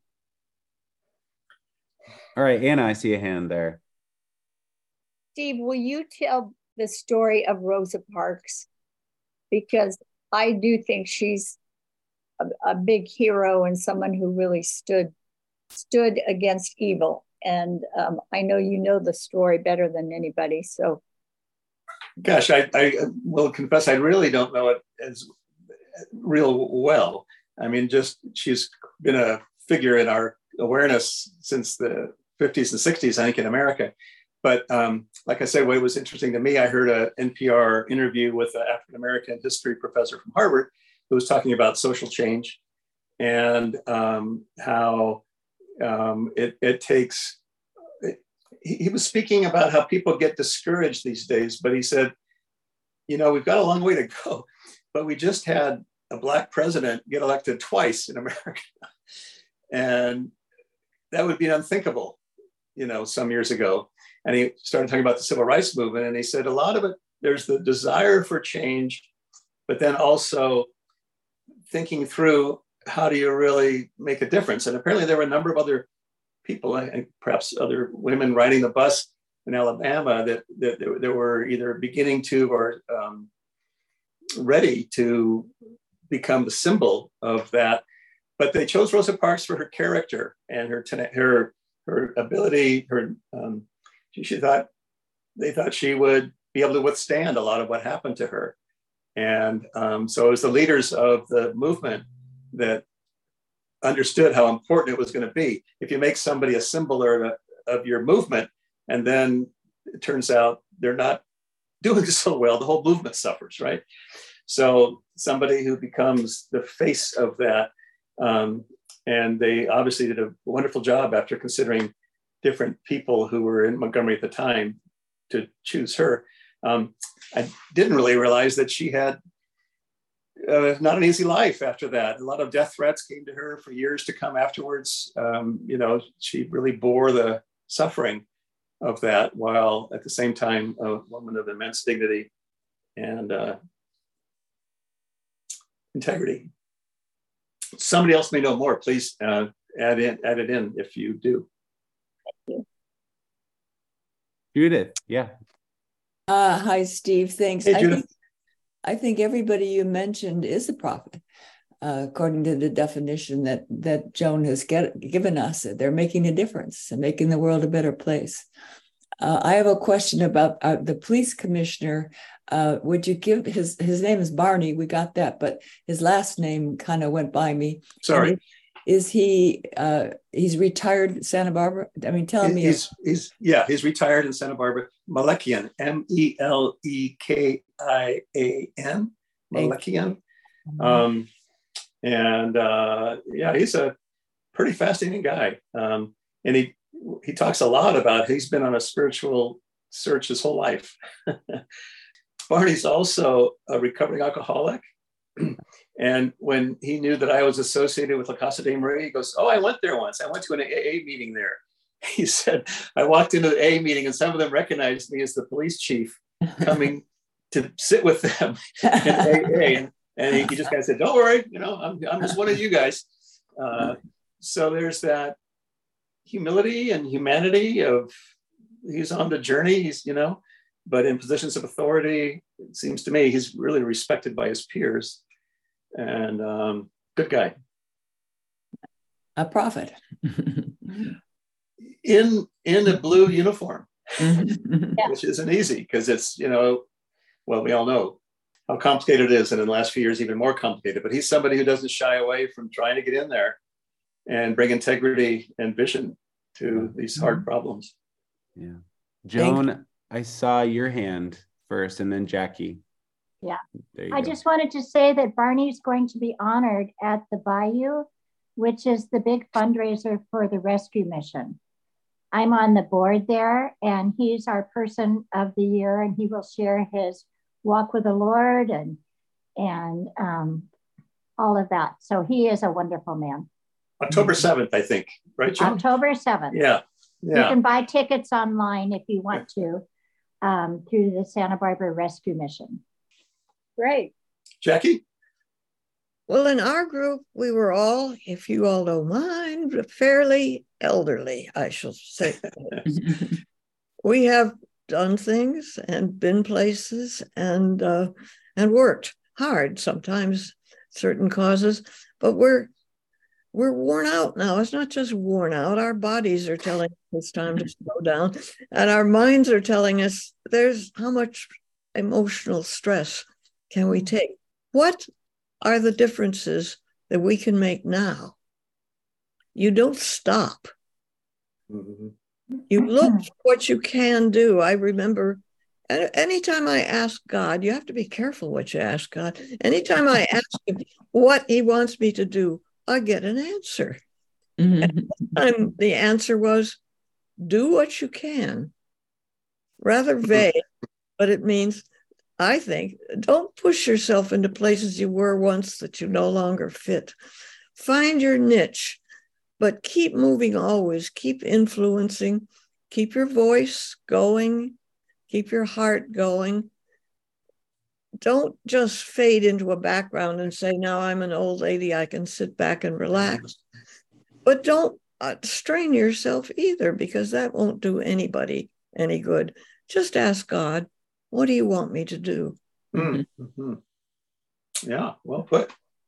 All right, Anna, I see a hand there. Steve, will you tell the story of Rosa Parks? Because I do think she's a, a big hero and someone who really stood stood against evil. And um, I know you know the story better than anybody. So, gosh, I, I will confess I really don't know it as real well. I mean, just she's been a figure in our awareness since the fifties and sixties, I think, in America. But um, like I said, what was interesting to me, I heard an N P R interview with an African-American history professor from Harvard who was talking about social change and um, how um, it, it takes, it, he was speaking about how people get discouraged these days, but he said, you know, we've got a long way to go, but we just had a Black president get elected twice in America. And that would be unthinkable, you know, some years ago. And he started talking about the civil rights movement. And he said, a lot of it, there's the desire for change, but then also thinking through how do you really make a difference? And apparently there were a number of other people, and perhaps other women riding the bus in Alabama that, that, that were either beginning to or um, ready to become the symbol of that. But they chose Rosa Parks for her character and her her her ability. Her um, she, she thought they thought she would be able to withstand a lot of what happened to her, and um, so it was the leaders of the movement that understood how important it was going to be. If you make somebody a symbol or of your movement, and then it turns out they're not doing so well, the whole movement suffers, right? So somebody who becomes the face of that, um, and they obviously did a wonderful job after considering different people who were in Montgomery at the time to choose her. Um, I didn't really realize that she had uh, not an easy life after that. A lot of death threats came to her for years to come afterwards. Um, you know, she really bore the suffering of that, while at the same time a woman of immense dignity and uh, integrity. Somebody else may know more. Please uh, add in, add it in if you do. Thank you. Judith, yeah. Uh, hi, Steve. Thanks. Hey, I Judith. think, I think everybody you mentioned is a prophet, uh, according to the definition that that Joan has get, given us. They're making a difference and making the world a better place. Uh, I have a question about uh, the police commissioner. Uh, would you give his his name is Barney? We got that, but his last name kind of went by me. Sorry. And is he? Uh, he's retired Santa Barbara. I mean, tell me. He's he's yeah. He's retired in Santa Barbara. Melekian, M E L E K I A N. Melekian. Um, and uh, yeah, he's a pretty fascinating guy. Um, and he he talks a lot about he's been on a spiritual search his whole life. Barney's also a recovering alcoholic. And when he knew that I was associated with La Casa de Maria, he goes, oh, I went there once. I went to an A A meeting there. He said, I walked into the A A meeting and some of them recognized me as the police chief coming to sit with them in A A. And, and he, he just kind of said, don't worry, you know, I'm, I'm just one of you guys. Uh, so there's that humility and humanity of he's on the journey, he's, you know, but in positions of authority, it seems to me he's really respected by his peers. And um, good guy. A prophet. in in a blue uniform, Yeah. which isn't easy because it's, you know, well, we all know how complicated it is. And in the last few years, even more complicated. But he's somebody who doesn't shy away from trying to get in there and bring integrity and vision to these hard problems. Yeah. Joan, I saw your hand first and then Jackie. Yeah. I go. just wanted to say that Barney's going to be honored at the Bayou, which is the big fundraiser for the rescue mission. I'm on the board there, and he's our person of the year, and he will share his walk with the Lord and and um, all of that. So he is a wonderful man. October seventh, I think, right, Joan? October seventh. Yeah. Yeah. You can buy tickets online if you want to um, through the Santa Barbara Rescue Mission. Great. Jackie? Well, in our group, we were all, if you all don't mind, fairly elderly, I shall say. We have done things and been places and uh, and worked hard, sometimes certain causes, but we're we're worn out now. It's not just worn out. Our bodies are telling us it's time to slow down, and our minds are telling us there's how much emotional stress can we take? What are the differences that we can make now? You don't stop. Mm-hmm. You look for what you can do. I remember anytime I ask God, you have to be careful what you ask God. Anytime I ask him what he wants me to do, I get an answer. And the answer was, do what you can. Rather vague, but it means, I think, don't push yourself into places you were once that you no longer fit. Find your niche, but keep moving always. Keep influencing. Keep your voice going. Keep your heart going. Don't just fade into a background and say, now I'm an old lady, I can sit back and relax. But don't uh, strain yourself either, because that won't do anybody any good. Just ask God, what do you want me to do? Mm-hmm. Yeah, well put.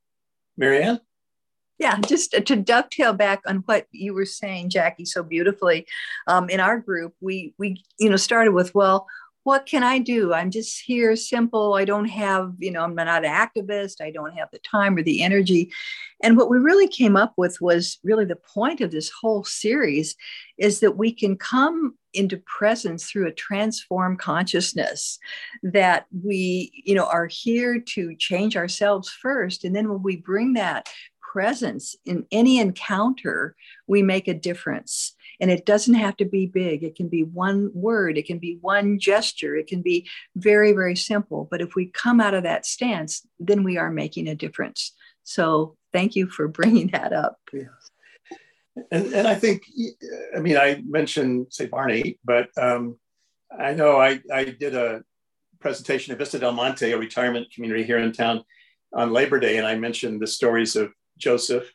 Marianne? Yeah, just to dovetail back on what you were saying, Jackie, so beautifully. Um, in our group, we we you know started with, well, what can I do? I'm just here, simple. I don't have, you know, I'm not an activist. I don't have the time or the energy. And what we really came up with was really the point of this whole series is that we can come into presence through a transformed consciousness, that we, you know, are here to change ourselves first. And then when we bring that presence in any encounter, we make a difference. And it doesn't have to be big. It can be one word. It can be one gesture. It can be very, very simple. But if we come out of that stance, then we are making a difference. So thank you for bringing that up. Yeah. And, and I think, I mean, I mentioned, say, Barney, but um, I know I, I did a presentation at Vista Del Monte, a retirement community here in town, on Labor Day. And I mentioned the stories of Joseph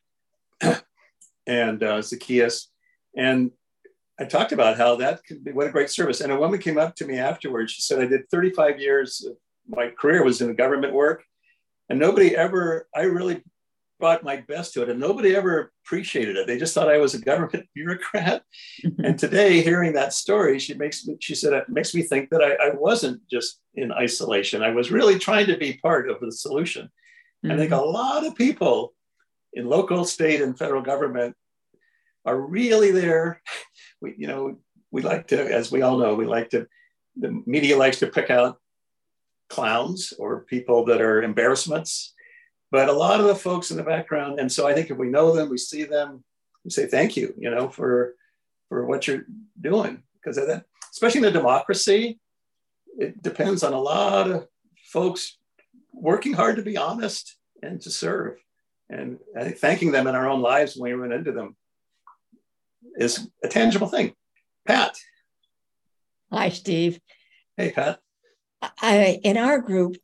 and uh, Zacchaeus. And I talked about how that could be, what a great service. And a woman came up to me afterwards. She said, I did thirty-five years of my career was in government work. And nobody ever, I really brought my best to it. And nobody ever appreciated it. They just thought I was a government bureaucrat. And today, hearing that story, she makes me, she said, it makes me think that I, I wasn't just in isolation. I was really trying to be part of the solution. Mm-hmm. I think a lot of people in local, state, and federal government are really there. We, you know, we like to, as we all know, we like to, the media likes to pick out clowns or people that are embarrassments, but a lot of the folks in the background. And so I think if we know them, we see them, we say thank you, you know, for for what you're doing, because of that, especially in a democracy, it depends on a lot of folks working hard to be honest and to serve. And I think thanking them in our own lives when we run into them is a tangible thing. Pat. Hi, Steve. Hey, Pat. I, in our group,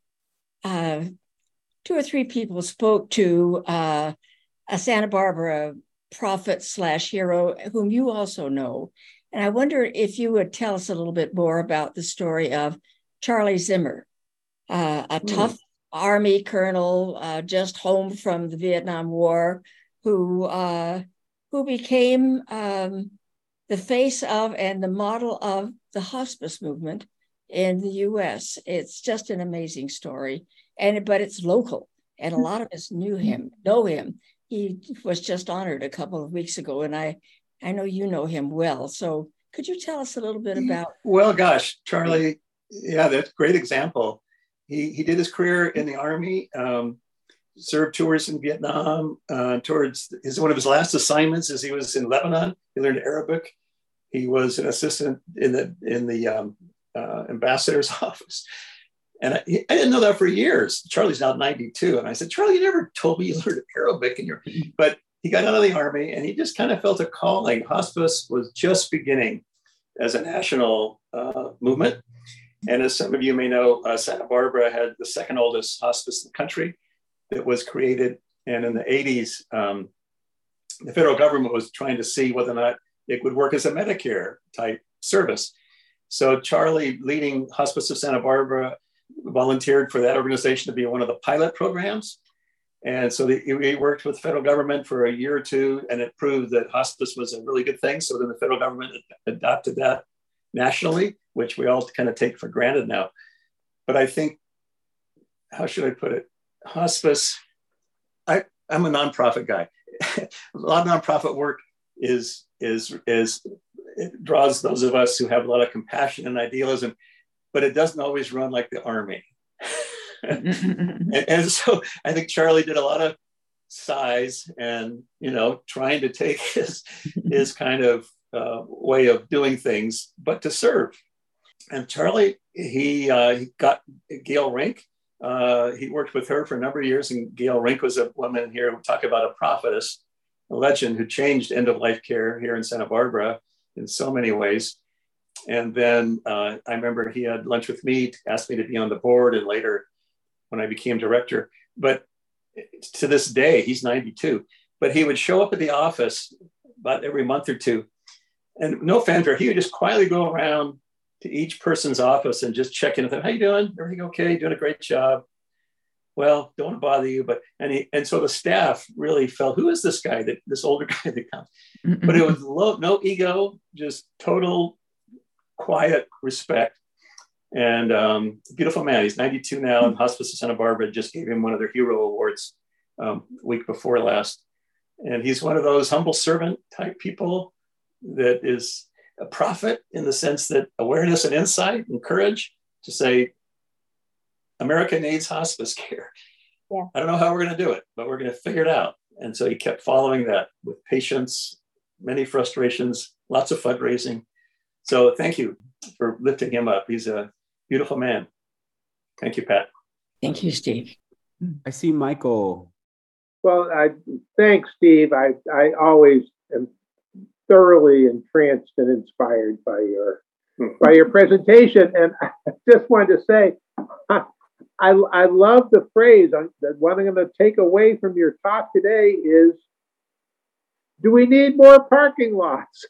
uh, two or three people spoke to uh, a Santa Barbara prophet slash hero whom you also know. And I wonder if you would tell us a little bit more about the story of Charlie Zimmer, uh, a mm. tough Army colonel uh, just home from the Vietnam War, who uh, who became um, the face of and the model of the hospice movement in the U S. It's just an amazing story, and but it's local, and a lot of us knew him, know him. He was just honored a couple of weeks ago, and I, I know you know him well. So could you tell us a little bit about? Well, gosh, Charlie, yeah, that's a great example. He he did his career in the Army, um, served tours in Vietnam. Uh, towards his one of his last assignments is he was in Lebanon. He learned Arabic. He was an assistant in the in the um, uh, ambassador's office. And I, I didn't know that for years. Charlie's now ninety-two. And I said, Charlie, you never told me you learned Arabic in your, but he got out of the Army and he just kind of felt a calling. Hospice was just beginning as a national uh, movement. And as some of you may know, uh, Santa Barbara had the second oldest hospice in the country that was created. And in the eighties, um, the federal government was trying to see whether or not it would work as a Medicare type service. So Charlie, leading Hospice of Santa Barbara, volunteered for that organization to be one of the pilot programs. And so the, we worked with the federal government for a year or two, and it proved that hospice was a really good thing. So then the federal government adopted that nationally, which we all kind of take for granted now. But I think, how should I put it? Hospice, I, I'm a nonprofit guy. A lot of nonprofit work is, is, is, it draws those of us who have a lot of compassion and idealism, but it doesn't always run like the Army. and, and so I think Charlie did a lot of size and, you know, trying to take his, his kind of uh, way of doing things, but to serve. And Charlie, he, uh, he got Gail Rink. Uh, he worked with her for a number of years, and Gail Rink was a woman here, we talk about a prophetess, a legend who changed end-of-life care here in Santa Barbara in so many ways. And then uh, I remember he had lunch with me, asked me to be on the board, and later when I became director. But to this day, he's ninety-two, but he would show up at the office about every month or two. And no fanfare, he would just quietly go around to each person's office and just check in with them. How you doing? Everything okay? Doing a great job. well, don't want to bother you, but and he, and so the staff really felt, who is this guy, that this older guy that comes? But it was low, no ego, just total quiet respect. And um, beautiful man. He's ninety-two now, and Hospice of Santa Barbara just gave him one of their hero awards um, week before last. And he's one of those humble servant type people that is a prophet in the sense that awareness and insight and courage to say, America needs hospice care. Yeah. I don't know how we're going to do it, but we're going to figure it out. And so he kept following that with patience, many frustrations, lots of fundraising. So thank you for lifting him up. He's a beautiful man. Thank you, Pat. Thank you, Steve. I see Michael. Well, I thanks, Steve. I, I always am thoroughly entranced and inspired by your by your presentation. And I just wanted to say, I, I love the phrase that what I'm going to take away from your talk today is, do we need more parking lots?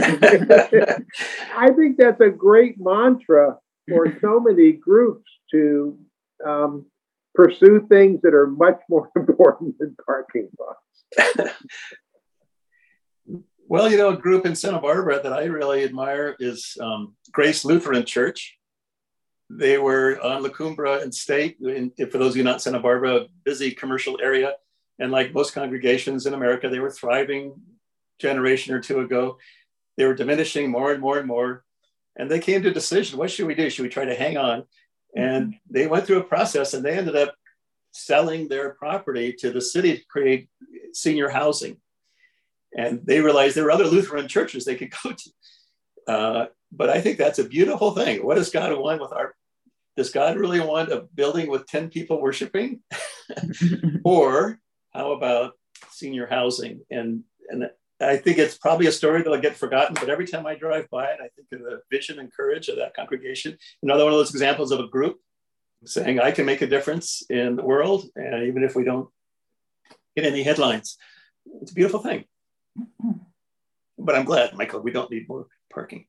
I think that's a great mantra for so many groups to um, pursue things that are much more important than parking lots. Well, you know, a group in Santa Barbara that I really admire is um, Grace Lutheran Church. They were on La Cumbre and State, and for those of you not in Santa Barbara, a busy commercial area. And like most congregations in America, they were thriving a generation or two ago. They were diminishing more and more and more. And they came to a decision, what should we do? Should we try to hang on? And they went through a process, and they ended up selling their property to the city to create senior housing. And they realized there were other Lutheran churches they could go to. Uh, but I think that's a beautiful thing. What does God want with our, does God really want a building with ten people worshiping? Or how about senior housing? And, and I think it's probably a story that'll get forgotten, but every time I drive by it, I think of the vision and courage of that congregation. Another one of those examples of a group saying, I can make a difference in the world. And even if we don't get any headlines, it's a beautiful thing. But I'm glad, Michael, we don't need more parking.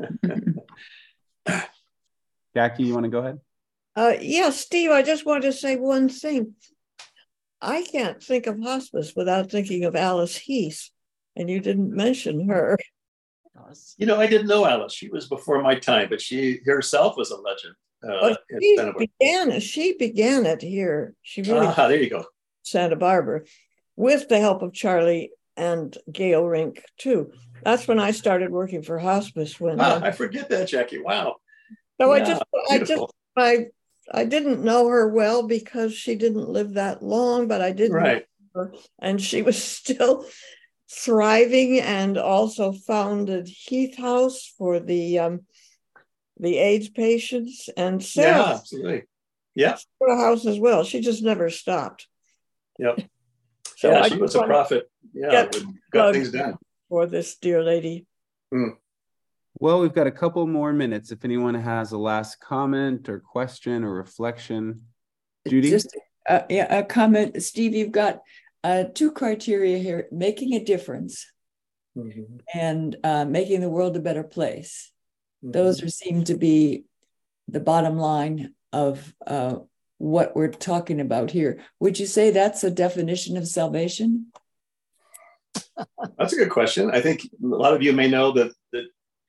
Jackie, you want to go ahead? Uh, yeah, Steve, I just want to say one thing. I can't think of hospice without thinking of Alice Heath, and you didn't mention her. You know, I didn't know Alice. She was before my time, but she herself was a legend. Uh, well, she, began, she began it here. She really ah, there you go. Santa Barbara, with the help of Charlie and Gail Rink, too. That's when I started working for hospice. When ah, uh, I forget that, Jackie. Wow. So yeah, I just, beautiful. I just, I, I didn't know her well because she didn't live that long, but I did right. know her, and she was still thriving, and also founded Heath House for the um, the AIDS patients, and Sarah, yeah, absolutely, yeah, Sarah House as well. She just never stopped. Yep. So yeah, I she was a prophet. Yeah, got things done for this dear lady. Mm. Well, we've got a couple more minutes. If anyone has a last comment or question or reflection, Judy. Just uh, yeah, a comment, Steve. You've got uh, two criteria here: making a difference mm-hmm. and uh, making the world a better place. Mm-hmm. Those are, seem to be the bottom line of uh, what we're talking about here. Would you say that's a definition of salvation? That's a good question. I think a lot of you may know that the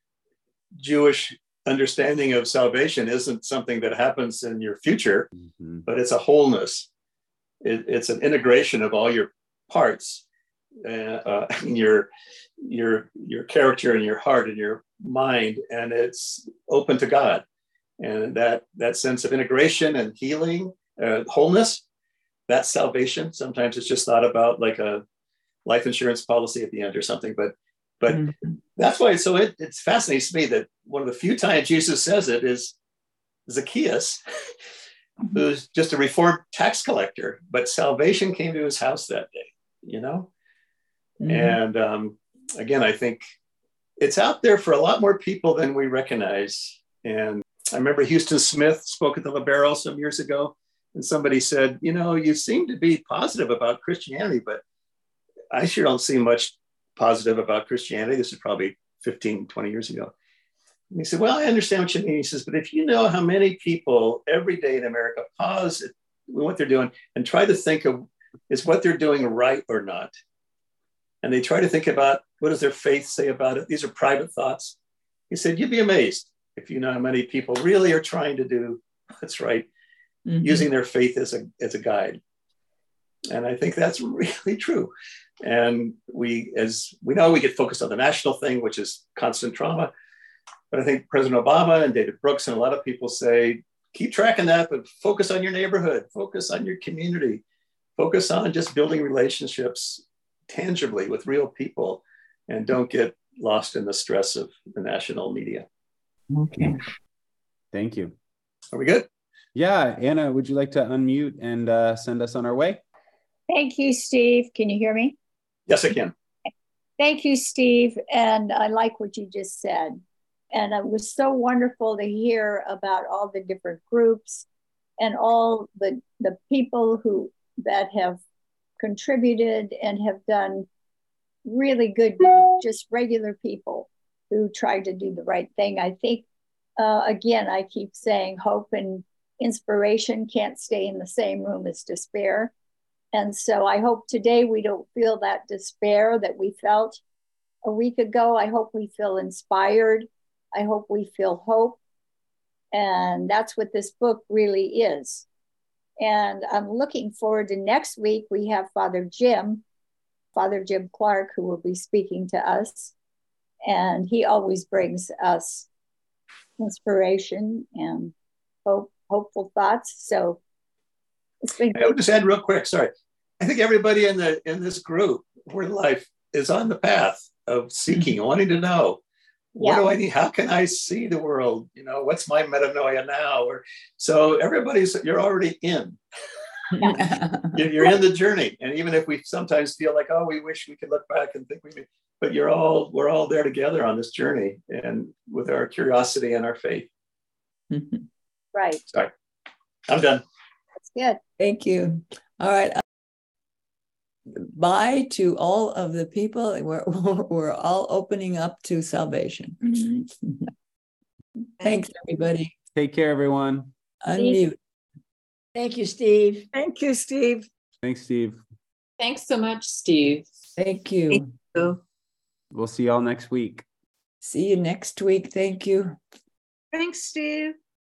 Jewish understanding of salvation isn't something that happens in your future, mm-hmm. but it's a wholeness. It, it's an integration of all your parts, uh, uh, your your your character and your heart and your mind, and it's open to God. And that that sense of integration and healing, uh, wholeness, that's salvation. Sometimes it's just thought about like a life insurance policy at the end or something, but but mm-hmm. that's why it's so it, it fascinates me that one of the few times Jesus says it is Zacchaeus, mm-hmm. who's just a reformed tax collector, but salvation came to his house that day, you know? Mm-hmm. And um, again, I think it's out there for a lot more people than we recognize. And I remember Houston Smith spoke at the Libero some years ago, and somebody said, you know, you seem to be positive about Christianity, but I sure don't see much positive about Christianity. This is probably fifteen, twenty years ago. And he said, well, I understand what you mean. He says, but if you know how many people every day in America pause at what they're doing and try to think of, is what they're doing right or not? And they try to think about, what does their faith say about it? These are private thoughts. He said, you'd be amazed if you know how many people really are trying to do what's right, mm-hmm. using their faith as a, as a guide. And I think that's really true. And we, as we know, we get focused on the national thing, which is constant trauma. But I think President Obama and David Brooks and a lot of people say, keep tracking that, but focus on your neighborhood, focus on your community, focus on just building relationships tangibly with real people, and don't get lost in the stress of the national media. Okay. Thank you. Are we good? Yeah. Anna, would you like to unmute and uh, send us on our way? Thank you, Steve. Can you hear me? Yes, I can. Thank you, Steve. And I like what you just said. And it was so wonderful to hear about all the different groups and all the, the people who that have contributed and have done really good, just regular people who tried to do the right thing. I think, uh, again, I keep saying hope and inspiration can't stay in the same room as despair. And so I hope today we don't feel that despair that we felt a week ago. I hope we feel inspired. I hope we feel hope. And that's what this book really is. And I'm looking forward to next week. We have Father Jim, Father Jim Clark, who will be speaking to us. And he always brings us inspiration and hope, hopeful thoughts. So it's been I would just add real quick, sorry. I think everybody in the in this group, Word Life, is on the path of seeking, wanting to know, what yeah. do I need? How can I see the world? You know, what's my metanoia now? Or so everybody's, you're already in. You're in the journey. And even if we sometimes feel like, oh, we wish we could look back and think we did, but you're all, we're all there together on this journey and with our curiosity and our faith. Right. Sorry, I'm done. That's good. Thank you. All right. Bye to all of the people. We're, we're all opening up to salvation. Thanks, everybody. Take care, everyone. Unmute. Thank you, Steve. Thank you, Steve. Thanks, Steve. Thanks so much, Steve. Thank you. Thank you. We'll see y'all next week. See you next week. Thank you. Thanks, Steve.